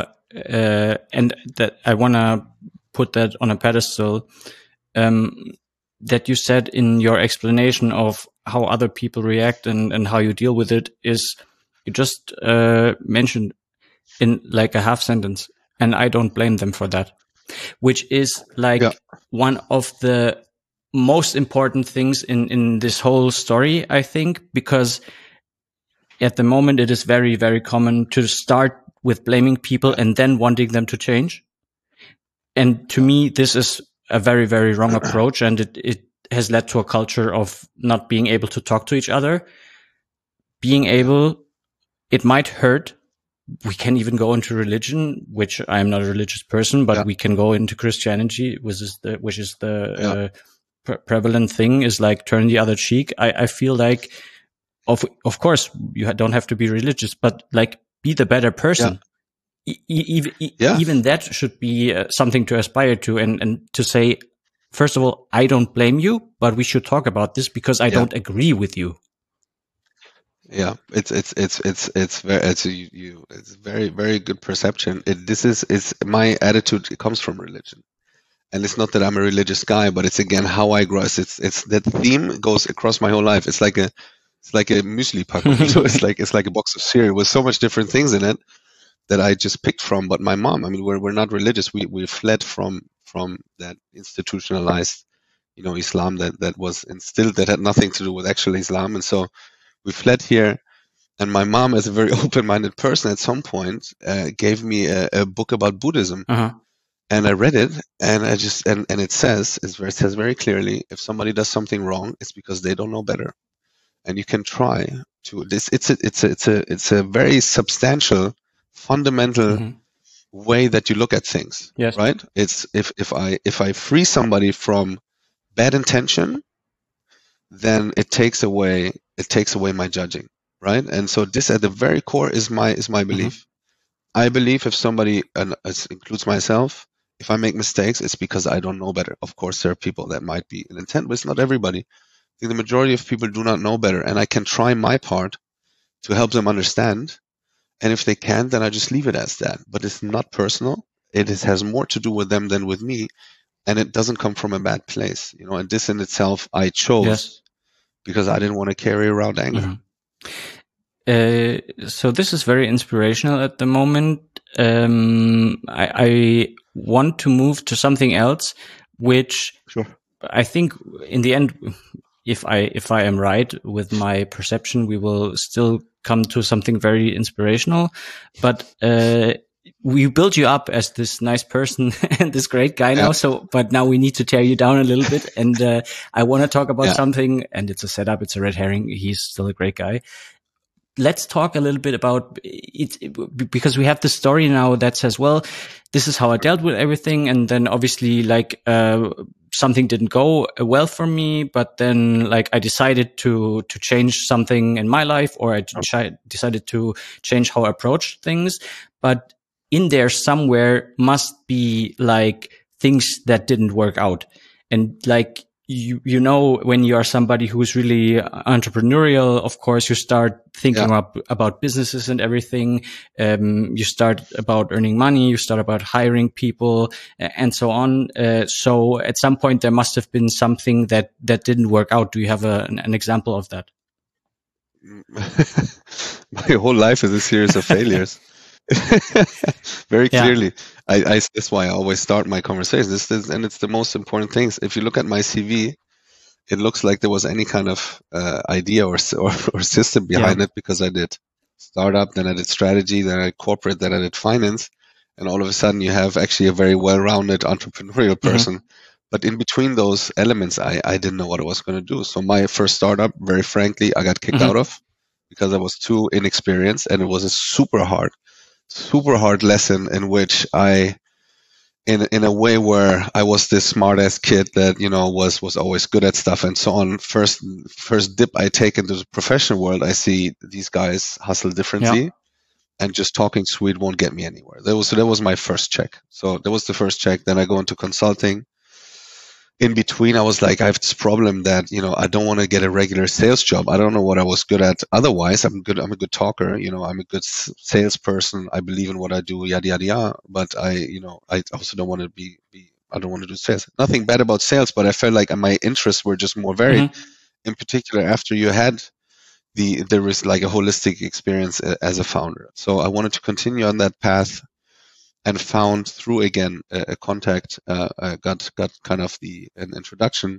that I want to put that on a pedestal, that you said in your explanation of how other people react and how you deal with it, is you just mentioned in like a half sentence, and I don't blame them for that, which is like one of the most important things in this whole story, I think, because at the moment it is very, very common to start with blaming people and then wanting them to change. And to me, this is a very, very wrong approach, and it has led to a culture of not being able to talk to each other. It might hurt. We can even go into religion, which I am not a religious person, but we can go into Christianity, which is the prevalent thing, is like turn the other cheek. I feel like, of course, you don't have to be religious, but like be the better person. Even that should be something to aspire to, and to say, first of all, I don't blame you, but we should talk about this because I don't agree with you. Yeah, it's very very good perception. It's my attitude. It comes from religion, and it's not that I'm a religious guy, but it's again how I grow. It's that theme goes across my whole life. It's like a muesli pack. So it's like a box of cereal with so much different things in it that I just picked from. But my mom, I mean, we're not religious. We fled from that institutionalized, Islam that was instilled, that had nothing to do with actual Islam, and so we fled here. And my mom, as a very open-minded person, at some point gave me a book about Buddhism, and I read it, and I just and it says very clearly, if somebody does something wrong, it's because they don't know better, and you can try to this. It's a very substantial, fundamental way that you look at things. Yes. Right? It's if I free somebody from bad intention, then it takes away my judging. Right? And so this at the very core is my belief. I believe if somebody, and it includes myself, if I make mistakes, it's because I don't know better. Of course, there are people that might be in intent, but it's not everybody. I think the majority of people do not know better, and I can try my part to help them understand. And if they can't, then I just leave it as that. But it's not personal. It has more to do with them than with me, and it doesn't come from a bad place. And this in itself, I chose because I didn't want to carry around anger. So this is very inspirational at the moment. I want to move to something else, which I think in the end, if I am right with my perception, we will still come to something very inspirational. But we build you up as this nice person and this great guy now. So, but now we need to tear you down a little bit. And I want to talk about something, and it's a setup. It's a red herring. He's still a great guy. Let's talk a little bit about it, because we have the story now that says, well, this is how I dealt with everything. And then obviously something didn't go well for me, but then I decided to change something in my life, or I decided to change how I approach things. But in there somewhere must be things that didn't work out. And when you are somebody who's really entrepreneurial, of course, you start thinking about businesses and everything. You start about earning money, you start about hiring people and so on. So at some point there must have been something that didn't work out. Do you have an example of that? My whole life is a series of failures. Very clearly. That's why I always start my conversations. And it's the most important things. If you look at my CV, it looks like there was any kind of idea or system behind it, because I did startup, then I did strategy, then I did corporate, then I did finance, and all of a sudden you have actually a very well-rounded entrepreneurial person. But in between those elements, I didn't know what I was going to do. So my first startup, very frankly, I got kicked out of because I was too inexperienced, and it was a super hard lesson in which I, in a way where I was this smart ass kid that, was always good at stuff and so on. First dip I take into the professional world, I see these guys hustle differently, and just talking sweet won't get me anywhere. That was my first check. So that was the first check. Then I go into consulting. In between, I was like, I have this problem that, I don't want to get a regular sales job. I don't know what I was good at. Otherwise, I'm a good talker. I'm a good salesperson. I believe in what I do, yada, yada, yada. But I also don't want to I don't want to do sales. Nothing bad about sales, but I felt like my interests were just more varied. In particular, after you had there was a holistic experience as a founder. So I wanted to continue on that path. And found through again a contact, got kind of an introduction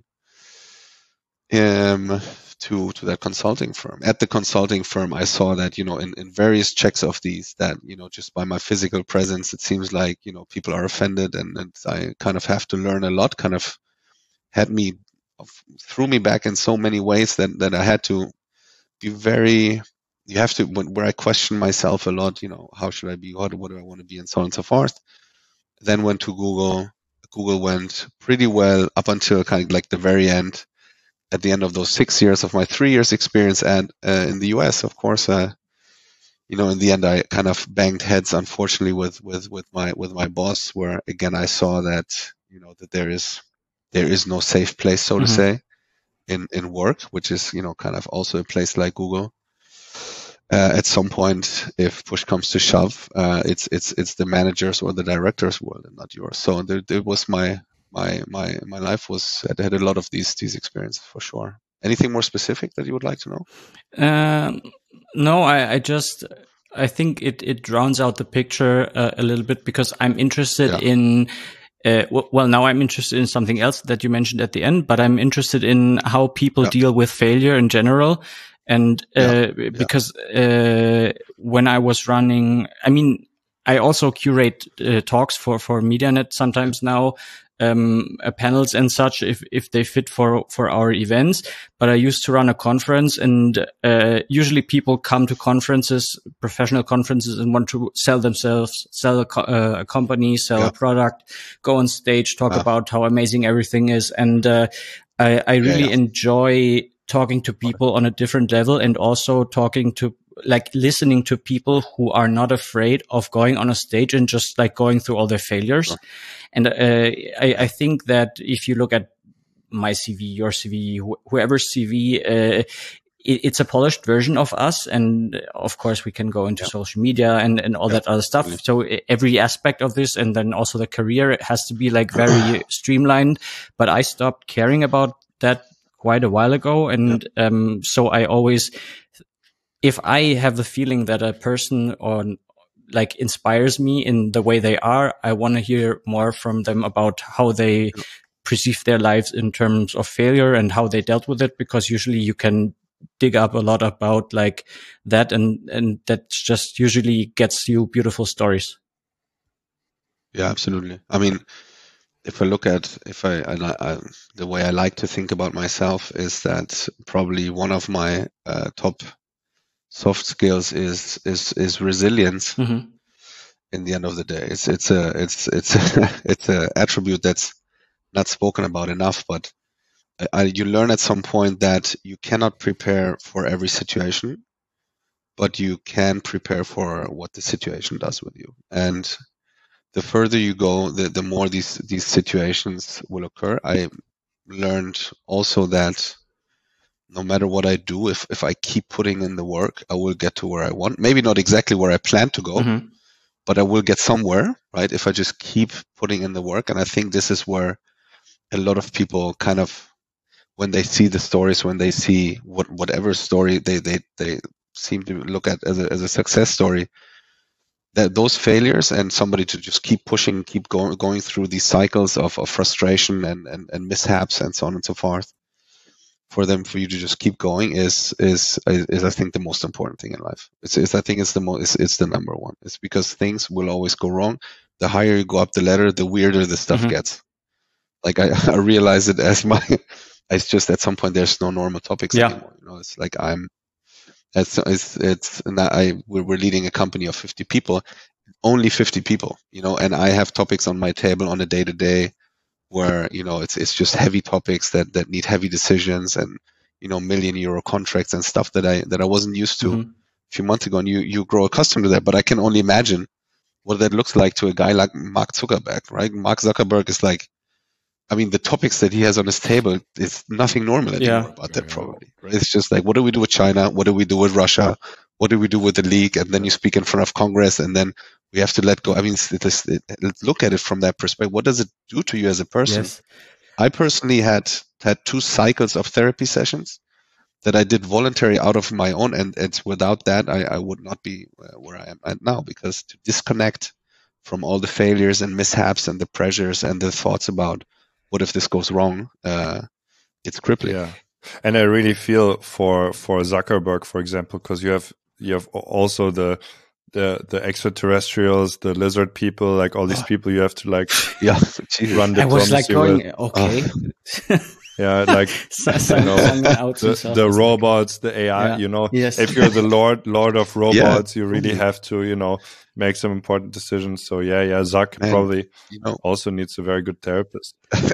to that consulting firm. At the consulting firm, I saw that in various checks of these, that just by my physical presence, it seems like people are offended, and I kind of have to learn a lot. Kind of threw me back in so many ways that I had to be very. You have to, where I question myself a lot, how should I be? What do I want to be? And so on and so forth. Then went to Google. Google went pretty well up until kind of the very end. At the end of those 6 years of my 3 years experience in the US, of course, in the end I kind of banged heads, unfortunately, with my boss, where again I saw that that there is there is no safe place, so to Mhm. say, in work, which is, kind of also a place like Google. At some point, if push comes to shove, it's the managers or the directors' world and not yours. So there was my life was had a lot of these experiences for sure. Anything more specific that you would like to know? No, I think it drowns out the picture a little bit, because I'm interested in. Well, now I'm interested in something else that you mentioned at the end, but I'm interested in how people deal with failure in general. And because when I was running, I mean, I also curate talks for MediaNet sometimes now, panels and such, if they fit for our events. But I used to run a conference, and usually people come to conferences, professional conferences, and want to sell themselves, sell a company, sell a product, go on stage, talk about how amazing everything is. And I really enjoy talking to people on a different level, and also listening to people who are not afraid of going on a stage and just like going through all their failures. Sure. And I think that if you look at my CV, your CV, whoever's CV, it's a polished version of us. And of course, we can go into social media and all that other stuff. So every aspect of this, and then also the career, it has to be like very streamlined. But I stopped caring about that quite a while ago. And so I always, if I have the feeling that a person like inspires me in the way they are, I want to hear more from them about how they perceive their lives in terms of failure and how they dealt with it, because usually you can dig up a lot about like that, and that just usually gets you beautiful stories. Yeah, absolutely. I mean, if I look at the way I like to think about myself is that probably one of my top soft skills is resilience. Mm-hmm. In the end of the day, it's a attribute that's not spoken about enough, but you learn at some point that you cannot prepare for every situation, but you can prepare for what the situation does with you. And the further you go, the more these situations will occur. I learned also that no matter what I do, if I keep putting in the work, I will get to where I want. Maybe not exactly where I plan to go, mm-hmm. but I will get somewhere, right? If I just keep putting in the work. And I think this is where a lot of people kind of, when they see the stories, when they see whatever story they seem to look at as a success story, that those failures and somebody to just keep pushing, keep going through these cycles of frustration and mishaps and so on and so forth, for you to just keep going is I think the most important thing in life. I think it's the number one. It's because things will always go wrong. The higher you go up the ladder, the weirder the stuff mm-hmm. gets. Like I realize it it's just at some point there's no normal topics anymore. You know, it's like we're leading a company of 50 people, only 50 people, you know, and I have topics on my table on a day-to-day where, you know, it's just heavy topics that need heavy decisions and, you know, €1 million contracts and stuff that I wasn't used to mm-hmm. a few months ago. And you grow accustomed to that, but I can only imagine what that looks like to a guy like Mark Zuckerberg, right? Mark Zuckerberg is like, I mean, the topics that he has on his table is nothing normal anymore about that probably, right? It's just like, what do we do with China? What do we do with Russia? What do we do with the league? And then you speak in front of Congress, and then we have to let go. I mean, look at it from that perspective. What does it do to you as a person? Yes. I personally had 2 cycles of therapy sessions that I did voluntary out of my own, and it's without that I would not be where I am at now, because to disconnect from all the failures and mishaps and the pressures and the thoughts about what if this goes wrong, it's crippling. Yeah, and I really feel for Zuckerberg, for example, because you have also the extraterrestrials, the lizard people, like all these people you have to like run diplomacy. I was like going, okay. Yeah, like the robots, the AI, you know, if you're the Lord of robots, you really have to, you know, make some important decisions. So Zuck probably also needs a very good therapist.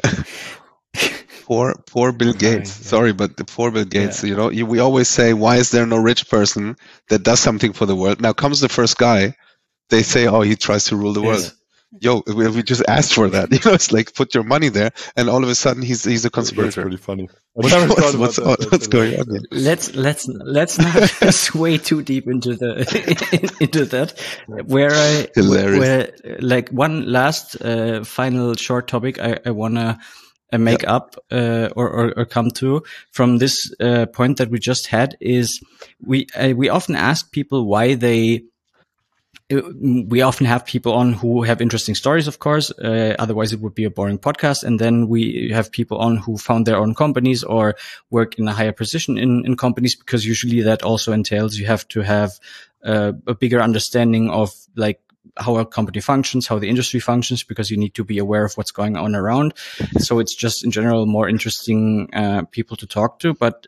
Poor Bill Gates. Sorry, but the poor Bill Gates, you know, we always say, why is there no rich person that does something for the world? Now comes the first guy, they say, oh, he tries to rule the world. yo, we just asked for that. It's like, put your money there, and all of a sudden he's a That's conspirator. pretty funny. I never thought about that. What's going on here? Let's not sway too deep into into that. Where like one last final short topic I wanna make up or come to from this point that we just had is we often ask people why they. We often have people on who have interesting stories, of course. Otherwise, it would be a boring podcast. And then we have people on who found their own companies or work in a higher position in companies, because usually that also entails you have to have a bigger understanding of like how a company functions, how the industry functions, because you need to be aware of what's going on around. So it's just in general more interesting people to talk to. But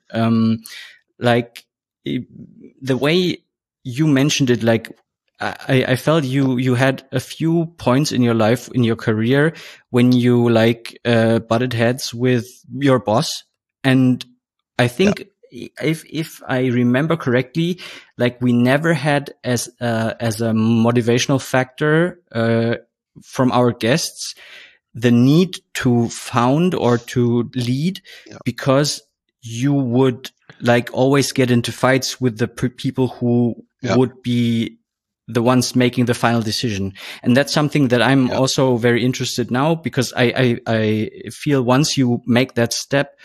like the way you mentioned it, like I felt you had a few points in your life, in your career, when you like butted heads with your boss. And I think if I remember correctly, like we never had as a motivational factor from our guests the need to found or to lead, because you would like always get into fights with the people who would be the ones making the final decision. And that's something that I'm also very interested now, because I feel once you make that step,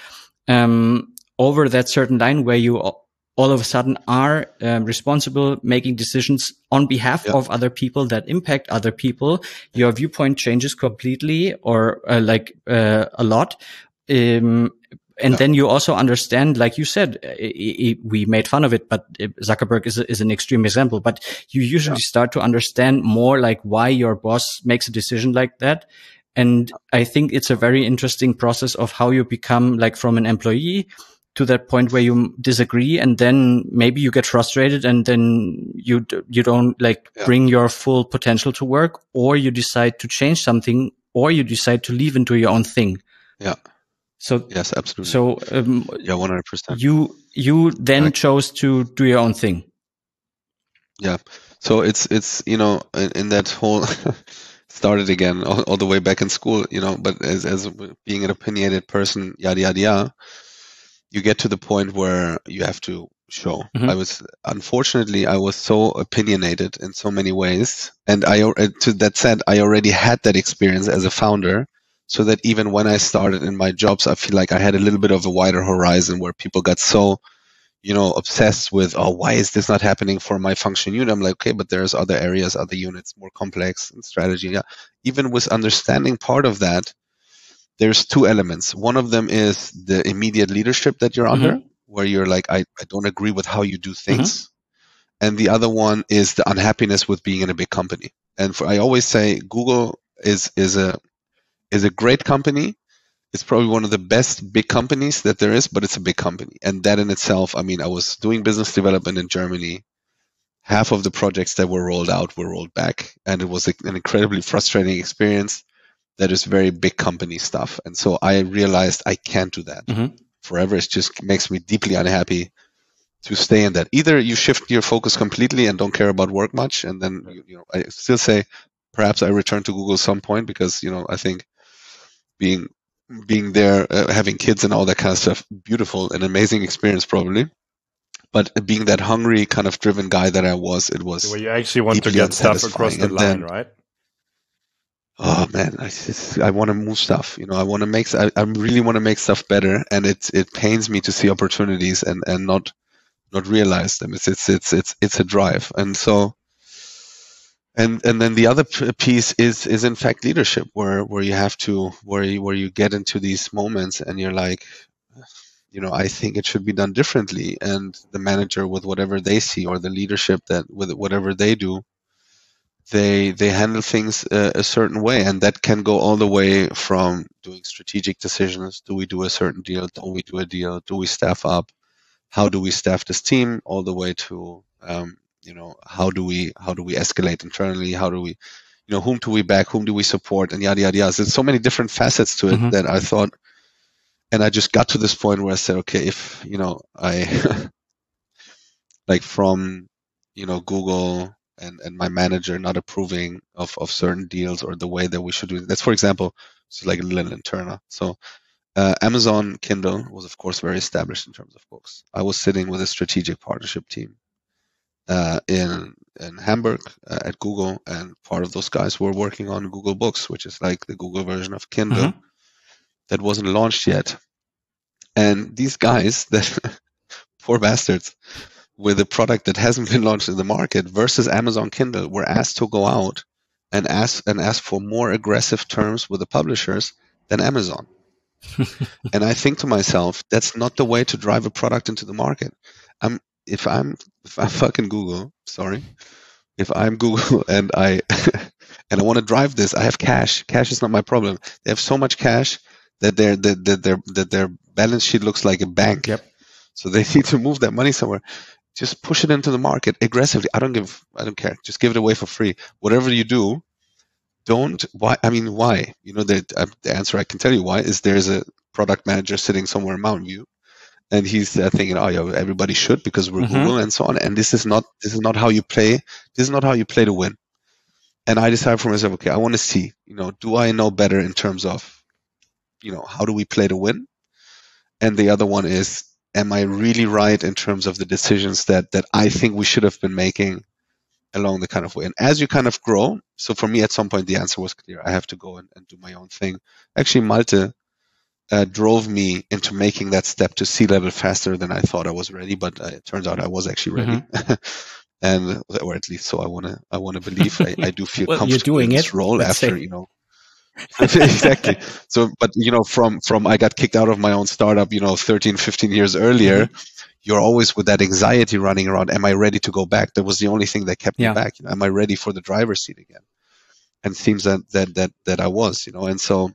over that certain line where you all of a sudden are responsible, making decisions on behalf of other people that impact other people, your viewpoint changes completely or a lot. And then you also understand, like you said, we made fun of it, but Zuckerberg is an extreme example, but you usually start to understand more like why your boss makes a decision like that. And I think it's a very interesting process of how you become like from an employee to that point where you disagree, and then maybe you get frustrated, and then you don't like bring your full potential to work, or you decide to change something, or you decide to leave and do your own thing. Yeah. So yes, absolutely. So 100%. You then chose to do your own thing. Yeah. So it's in that whole started again all the way back in school, but as being an opinionated person, yada yada yada, you get to the point where you have to show. Unfortunately, I was so opinionated in so many ways, and to that said, I already had that experience as a founder. So that even when I started in my jobs, I feel like I had a little bit of a wider horizon where people got so, obsessed with, oh, why is this not happening for my function unit? I'm like, okay, but there's other areas, other units, more complex and strategy. Yeah. Even with understanding part of that, there's two elements. One of them is the immediate leadership that you're under, where you're like, I don't agree with how you do things. And the other one is the unhappiness with being in a big company. And I always say Google is a great company. It's probably one of the best big companies that there is, but it's a big company. And that in itself, I mean, I was doing business development in Germany. Half of the projects that were rolled out were rolled back. And it was an incredibly frustrating experience. That is very big company stuff. And so I realized I can't do that forever. It just makes me deeply unhappy to stay in that. Either you shift your focus completely and don't care about work much. And then, I still say perhaps I return to Google at some point, because, I think being there, having kids and all that kind of stuff, beautiful, an amazing experience probably. But being that hungry kind of driven guy that I was, it was where you actually want to get stuff across the line, right? Oh man, I want to move stuff. I want to make. I really want to make stuff better, and it pains me to see opportunities and not realize them. It's a drive, and so. And then the other piece is in fact leadership, where you have to where you get into these moments and you're like, I think it should be done differently, and the manager with whatever they see, or the leadership that with whatever they do, they handle things a certain way, and that can go all the way from doing strategic decisions. Do we do a certain deal? Don't we do a deal? Do we staff up? How do we staff this team? All the way to how do we escalate internally? How do we, whom do we back? Whom do we support? And yada, yada, yada. There's so many different facets to it that I thought, and I just got to this point where I said, okay, if, I, like from, Google and my manager not approving of certain deals or the way that we should do it. That's, for example, it's like a little internal. So Amazon Kindle was, of course, very established in terms of books. I was sitting with a strategic partnership team in Hamburg at Google, and part of those guys were working on Google Books, which is like the Google version of Kindle that wasn't launched yet. And these guys, that poor bastards, with a product that hasn't been launched in the market versus Amazon Kindle, were asked to go out and ask for more aggressive terms with the publishers than Amazon. And I think to myself, that's not the way to drive a product into the market. If I'm fucking Google, if I'm Google and I and I want to drive this, I have cash. Cash is not my problem. They have so much cash that their balance sheet looks like a bank. Yep. So they need to move that money somewhere. Just push it into the market aggressively. I don't care. Just give it away for free. Whatever you do, why? You know, the answer I can tell you why is there's a product manager sitting somewhere in Mountain View, and he's thinking, oh yeah, everybody should because we're Google and so on. And this is not how you play. This is not how you play to win. And I decided for myself, okay, I want to see, you know, do I know better in terms of, you know, how do we play to win? And the other one is, am I really right in terms of the decisions that I think we should have been making along the kind of way? And as you kind of grow, so for me at some point the answer was clear. I have to go and do my own thing. Actually, Malte drove me into making that step to C-level faster than I thought I was ready, but it turns out I was actually ready. And or at least so I want to believe. I do feel comfortable you're doing in this role after, you know. Exactly. So, but you know, from I got kicked out of my own startup, you know, 13, 15 years earlier, you're always with that anxiety running around. Am I ready to go back? That was the only thing that kept me back. You know, am I ready for the driver's seat again? And it seems that I was, you know, and so,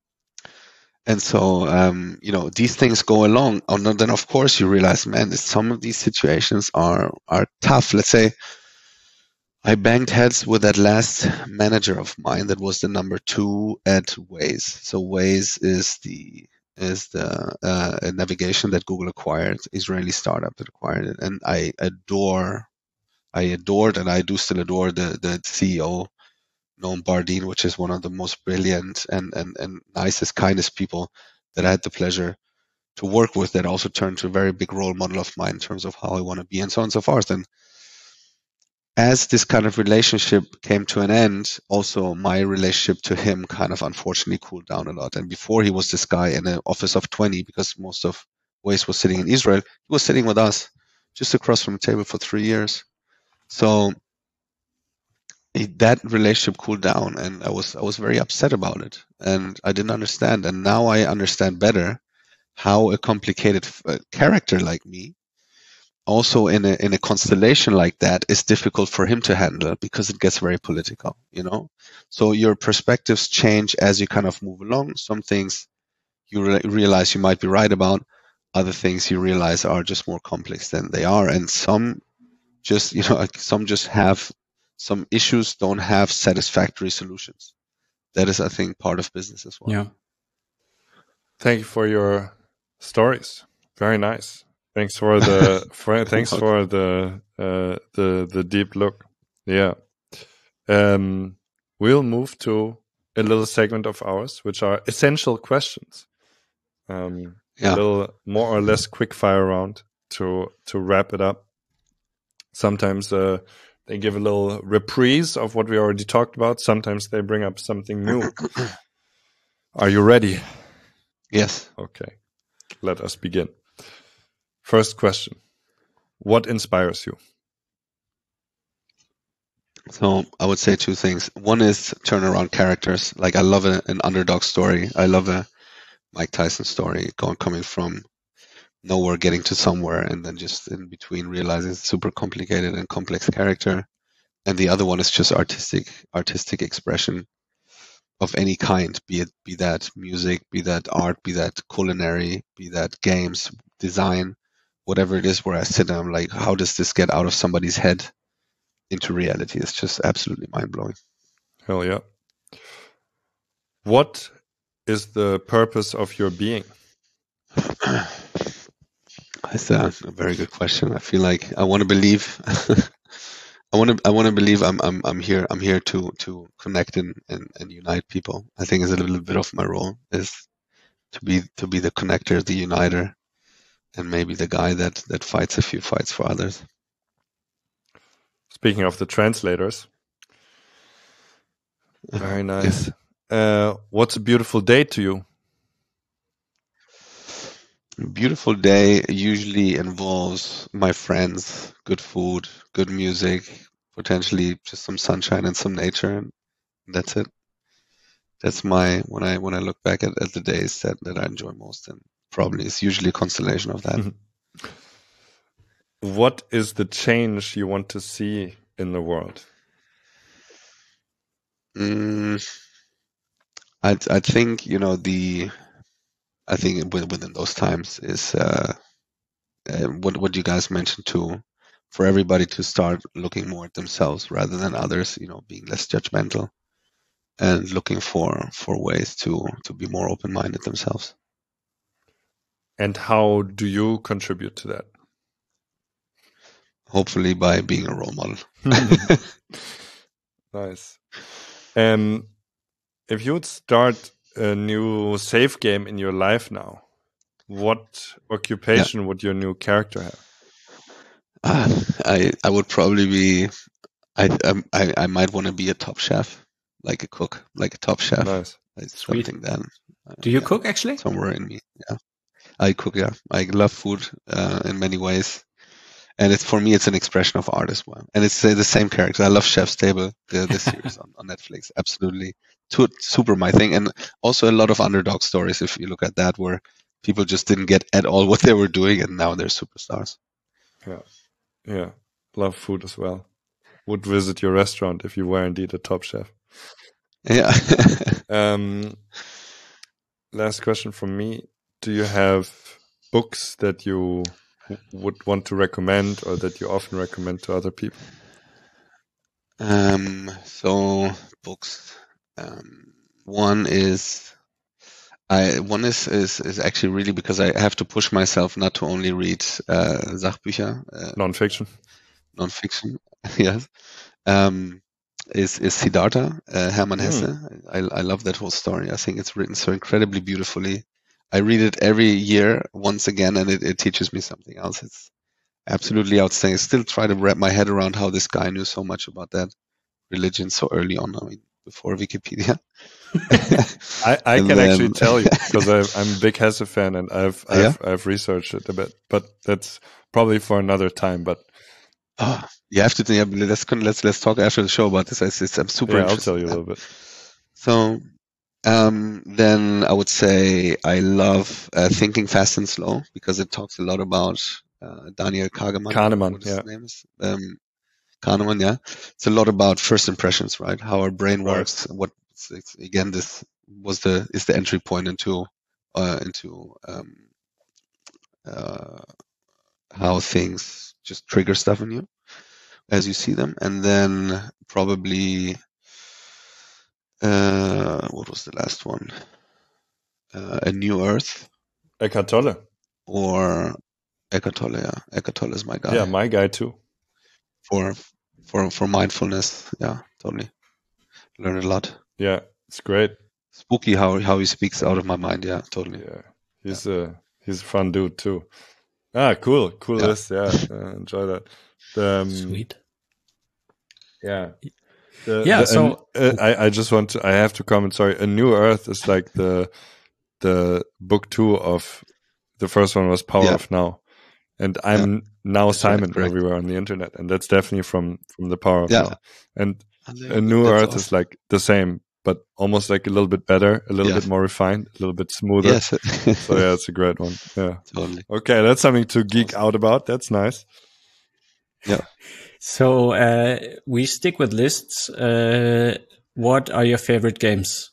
you know, these things go along. And then of course you realize, man, some of these situations are tough. Let's say I banged heads with that last manager of mine that was the number 2 at Waze. So Waze is the navigation that Google acquired, Israeli startup that acquired it, and I adored, and I do still adore the CEO, Noam Bardeen, which is one of the most brilliant and nicest, kindest people that I had the pleasure to work with. That also turned to a very big role model of mine in terms of how I want to be, and so on and so forth. And as this kind of relationship came to an end, also my relationship to him kind of unfortunately cooled down a lot. And before, he was this guy in an office of 20, because most of Waze was sitting in Israel. He was sitting with us just across from the table for 3 years. So that relationship cooled down, and I was very upset about it, and I didn't understand. And now I understand better how a complicated character like me, also in a constellation like that, is difficult for him to handle, because it gets very political, you know. So your perspectives change as you kind of move along. Some things you realize you might be right about, other things you realize are just more complex than they are, and some just, you know, some just have some issues, don't have satisfactory solutions. That is, I think, part of business as well. Yeah. Thank you for your stories. Very nice. Thanks for the the deep look. Yeah. We'll move to a little segment of ours, which are essential questions. A little more or less quick fire round to wrap it up. Sometimes they give a little reprise of what we already talked about. Sometimes they bring up something new. Are you ready? Yes. Okay. Let us begin. First question. What inspires you? So I would say 2 things. One is turnaround characters. Like, I love an underdog story. I love a Mike Tyson story, coming from nowhere, getting to somewhere, and then just in between realizing it's super complicated and complex character. And the other one is just artistic expression of any kind, be that music, be that art, be that culinary, be that games, design, whatever it is, where I sit and I'm like, how does this get out of somebody's head into reality? It's just absolutely mind-blowing. Hell yeah. What is the purpose of your being? That's a very good question. I feel like I want to believe I want to believe I'm here to connect and unite people. I think is a little bit of my role is to be the connector, the uniter, and maybe the guy that fights a few fights for others. Speaking of the translators, very nice. What's a beautiful day to you? A beautiful day usually involves my friends, good food, good music, potentially just some sunshine and some nature, and that's it. That's my when I look back at the days that I enjoy most, and probably it's usually a constellation of that. What is the change you want to see in the world? I think I think within those times is what you guys mentioned too, for everybody to start looking more at themselves rather than others. Being less judgmental and looking for ways to be more open-minded themselves. And how do you contribute to that? Hopefully by being a role model. Nice. If you would start a new save game in your life now, what occupation would your new character have? I would probably be. I might want to be a top chef, like a cook, like a top chef. Nice. It's Sweet. something then. Do you cook actually? Somewhere in me, yeah. I cook, yeah. I love food in many ways, and for me it's an expression of art as well. And it's the same character. I love Chef's Table, the series on Netflix. Absolutely, super my thing. And also a lot of underdog stories. If you look at that, where people just didn't get at all what they were doing, and now they're superstars. Yeah. Love food as well. Would visit your restaurant if you were indeed a top chef. Yeah. Last question from me. Do you have books that you would want to recommend or that you often recommend to other people? So books. One is actually really because I have to push myself not to only read Sachbücher, Non-fiction. Yes. Is Siddhartha, Hermann Hesse. I love that whole story. I think it's written so incredibly beautifully. I read it every year once again, and it teaches me something else. It's absolutely outstanding. I still try to wrap my head around how this guy knew so much about that religion so early on. I mean, before Wikipedia. I can actually tell you because I'm a big Hesse fan, and I've researched it a bit, but that's probably for another time. But you have to. Yeah, let's talk after the show about this. I'm super interested. I'll tell you a little bit. So, then I would say I love Thinking Fast and Slow because it talks a lot about Daniel Kahneman. What his name is? Kahneman. Yeah, it's a lot about first impressions, right? How our brain works. What again? This is the entry point into how things just trigger stuff in you as you see them. And then probably what was the last one? A New Earth. Eckhart Tolle. Or Eckhart Tolle, yeah. Eckhart Tolle is my guy. Yeah, my guy too. For mindfulness, yeah, totally. Learn a lot. Yeah, it's great. Spooky how he speaks out of my mind, yeah, totally. Yeah, he's a fun dude too. Cool list. Yeah, enjoy that. Sweet. Yeah. So I just want to. I have to comment. Sorry, A New Earth is like the book 2 of the first one was Power of Now, and I'm now Simon everywhere on the internet, and that's definitely from the Power of Now. And A New Earth is like the same, but almost like a little bit better, a little bit more refined, a little bit smoother. Yes. So yeah, it's a great one. Yeah. Totally. Okay, that's something to geek out about. That's nice. Yeah. So we stick with lists. What are your favorite games?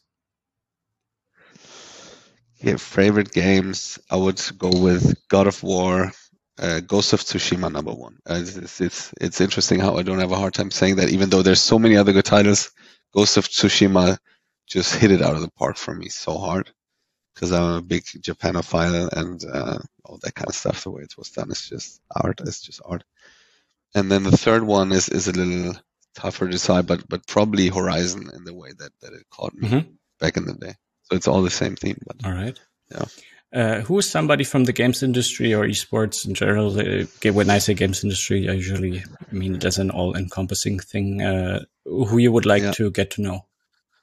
Yeah, favorite games. I would go with God of War, Ghost of Tsushima number 1. It's interesting how I don't have a hard time saying that, even though there's so many other good titles. Ghost of Tsushima just hit it out of the park for me so hard because I'm a big Japanophile and all that kind of stuff. The way it was done is just art. It's just art. And then the third one is a little tougher to decide, but probably Horizon in the way that it caught me back in the day. So it's all the same theme. But, all right. Yeah. Who is somebody from the games industry or esports in general? When I say games industry, I usually mean it as an all-encompassing thing. Who you would like to get to know?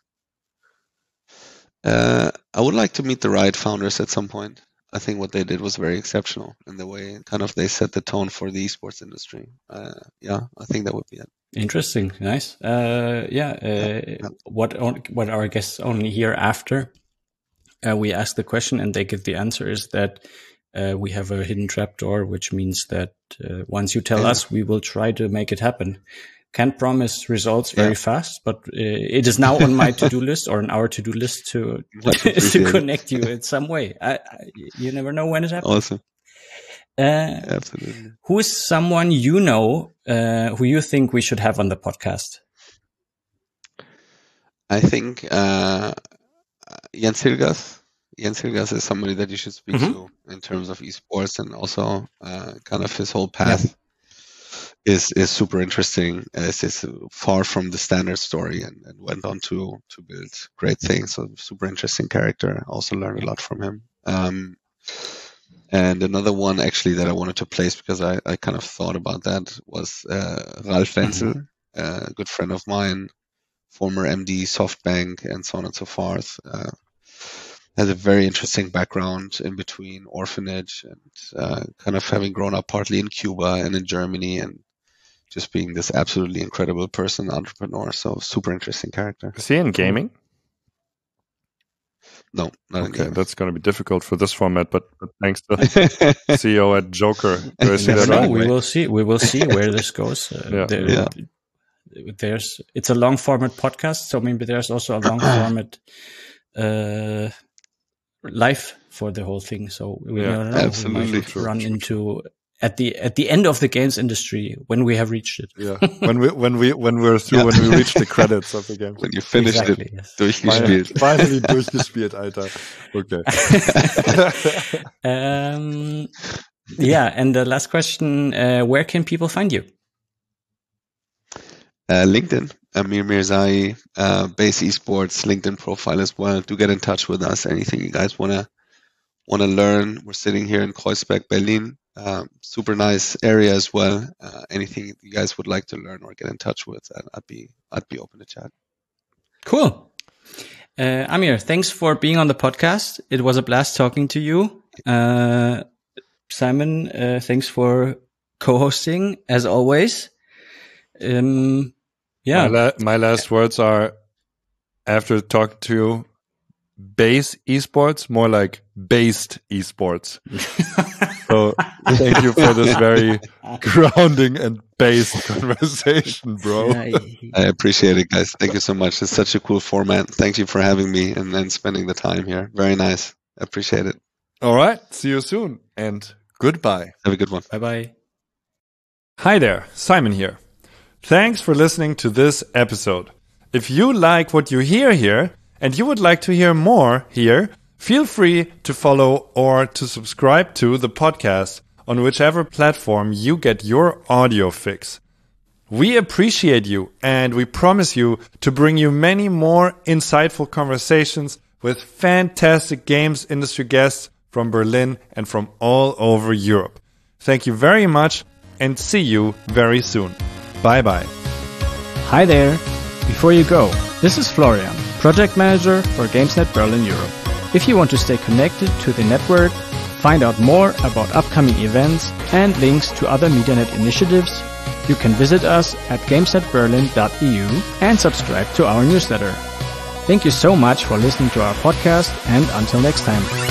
I would like to meet the Riot founders at some point. I think what they did was very exceptional in the way kind of they set the tone for the esports industry. I think that would be it. Interesting. Nice. What our guests only hear after we ask the question and they give the answer is that we have a hidden trapdoor, which means that once you tell us, we will try to make it happen. Can't promise results very fast, but it is now on my to-do list or on our to-do list to connect you in some way. You never know when it happens. Awesome. Absolutely. Who is someone you know who you think we should have on the podcast? I think Jens Hilgers. Jens Hilgers is somebody that you should speak to in terms of esports, and also kind of his whole path is super interesting. It's far from the standard story, and went on to build great things. So super interesting character. Also learned a lot from him. And another one actually that I wanted to place because I kind of thought about that was Ralf Wenzel, a good friend of mine, former MD SoftBank, and so on and so forth. Has a very interesting background in between orphanage and kind of having grown up partly in Cuba and in Germany, and just being this absolutely incredible person, entrepreneur. So super interesting character. Is he in gaming? No, not in gaming. That's going to be difficult for this format, but thanks to CEO at Joker. Do I see that right? We will see. We will see where this goes. It's a long format podcast, so maybe there's also a long format life for the whole thing. So we don't know. Absolutely. We might run into at the end of the games industry when we have reached it. Yeah, when we're through, when we reach the credits of the game. When you finished it, durchgespielt. Finally durchgespielt, Alter. Okay. And the last question: where can people find you? LinkedIn, Amir Mirzai, Base Esports LinkedIn profile as well. Do get in touch with us. Anything you guys wanna learn? We're sitting here in Kreuzberg, Berlin. Super nice area as well. Anything you guys would like to learn or get in touch with, I'd be open to chat. Cool. Amir, thanks for being on the podcast. It was a blast talking to you. Simon, thanks for co-hosting as always. My last words are, after talking to you, Base Esports, more like based esports. So thank you for this very grounding and based conversation, bro. I appreciate it, guys. Thank you so much. It's such a cool format. Thank you for having me and spending the time here. Very nice. I appreciate it. All right. See you soon and goodbye. Have a good one. Bye-bye. Hi there. Simon here. Thanks for listening to this episode. If you like what you hear here and you would like to hear more here, feel free to follow or to subscribe to the podcast on whichever platform you get your audio fix. We appreciate you, and we promise you to bring you many more insightful conversations with fantastic games industry guests from Berlin and from all over Europe. Thank you very much, and see you very soon. Bye-bye. Hi there. Before you go, this is Florian, Project Manager for GamesNet Berlin Europe. If you want to stay connected to the network, find out more about upcoming events and links to other MediaNet initiatives, you can visit us at gamesnetberlin.eu and subscribe to our newsletter. Thank you so much for listening to our podcast, and until next time.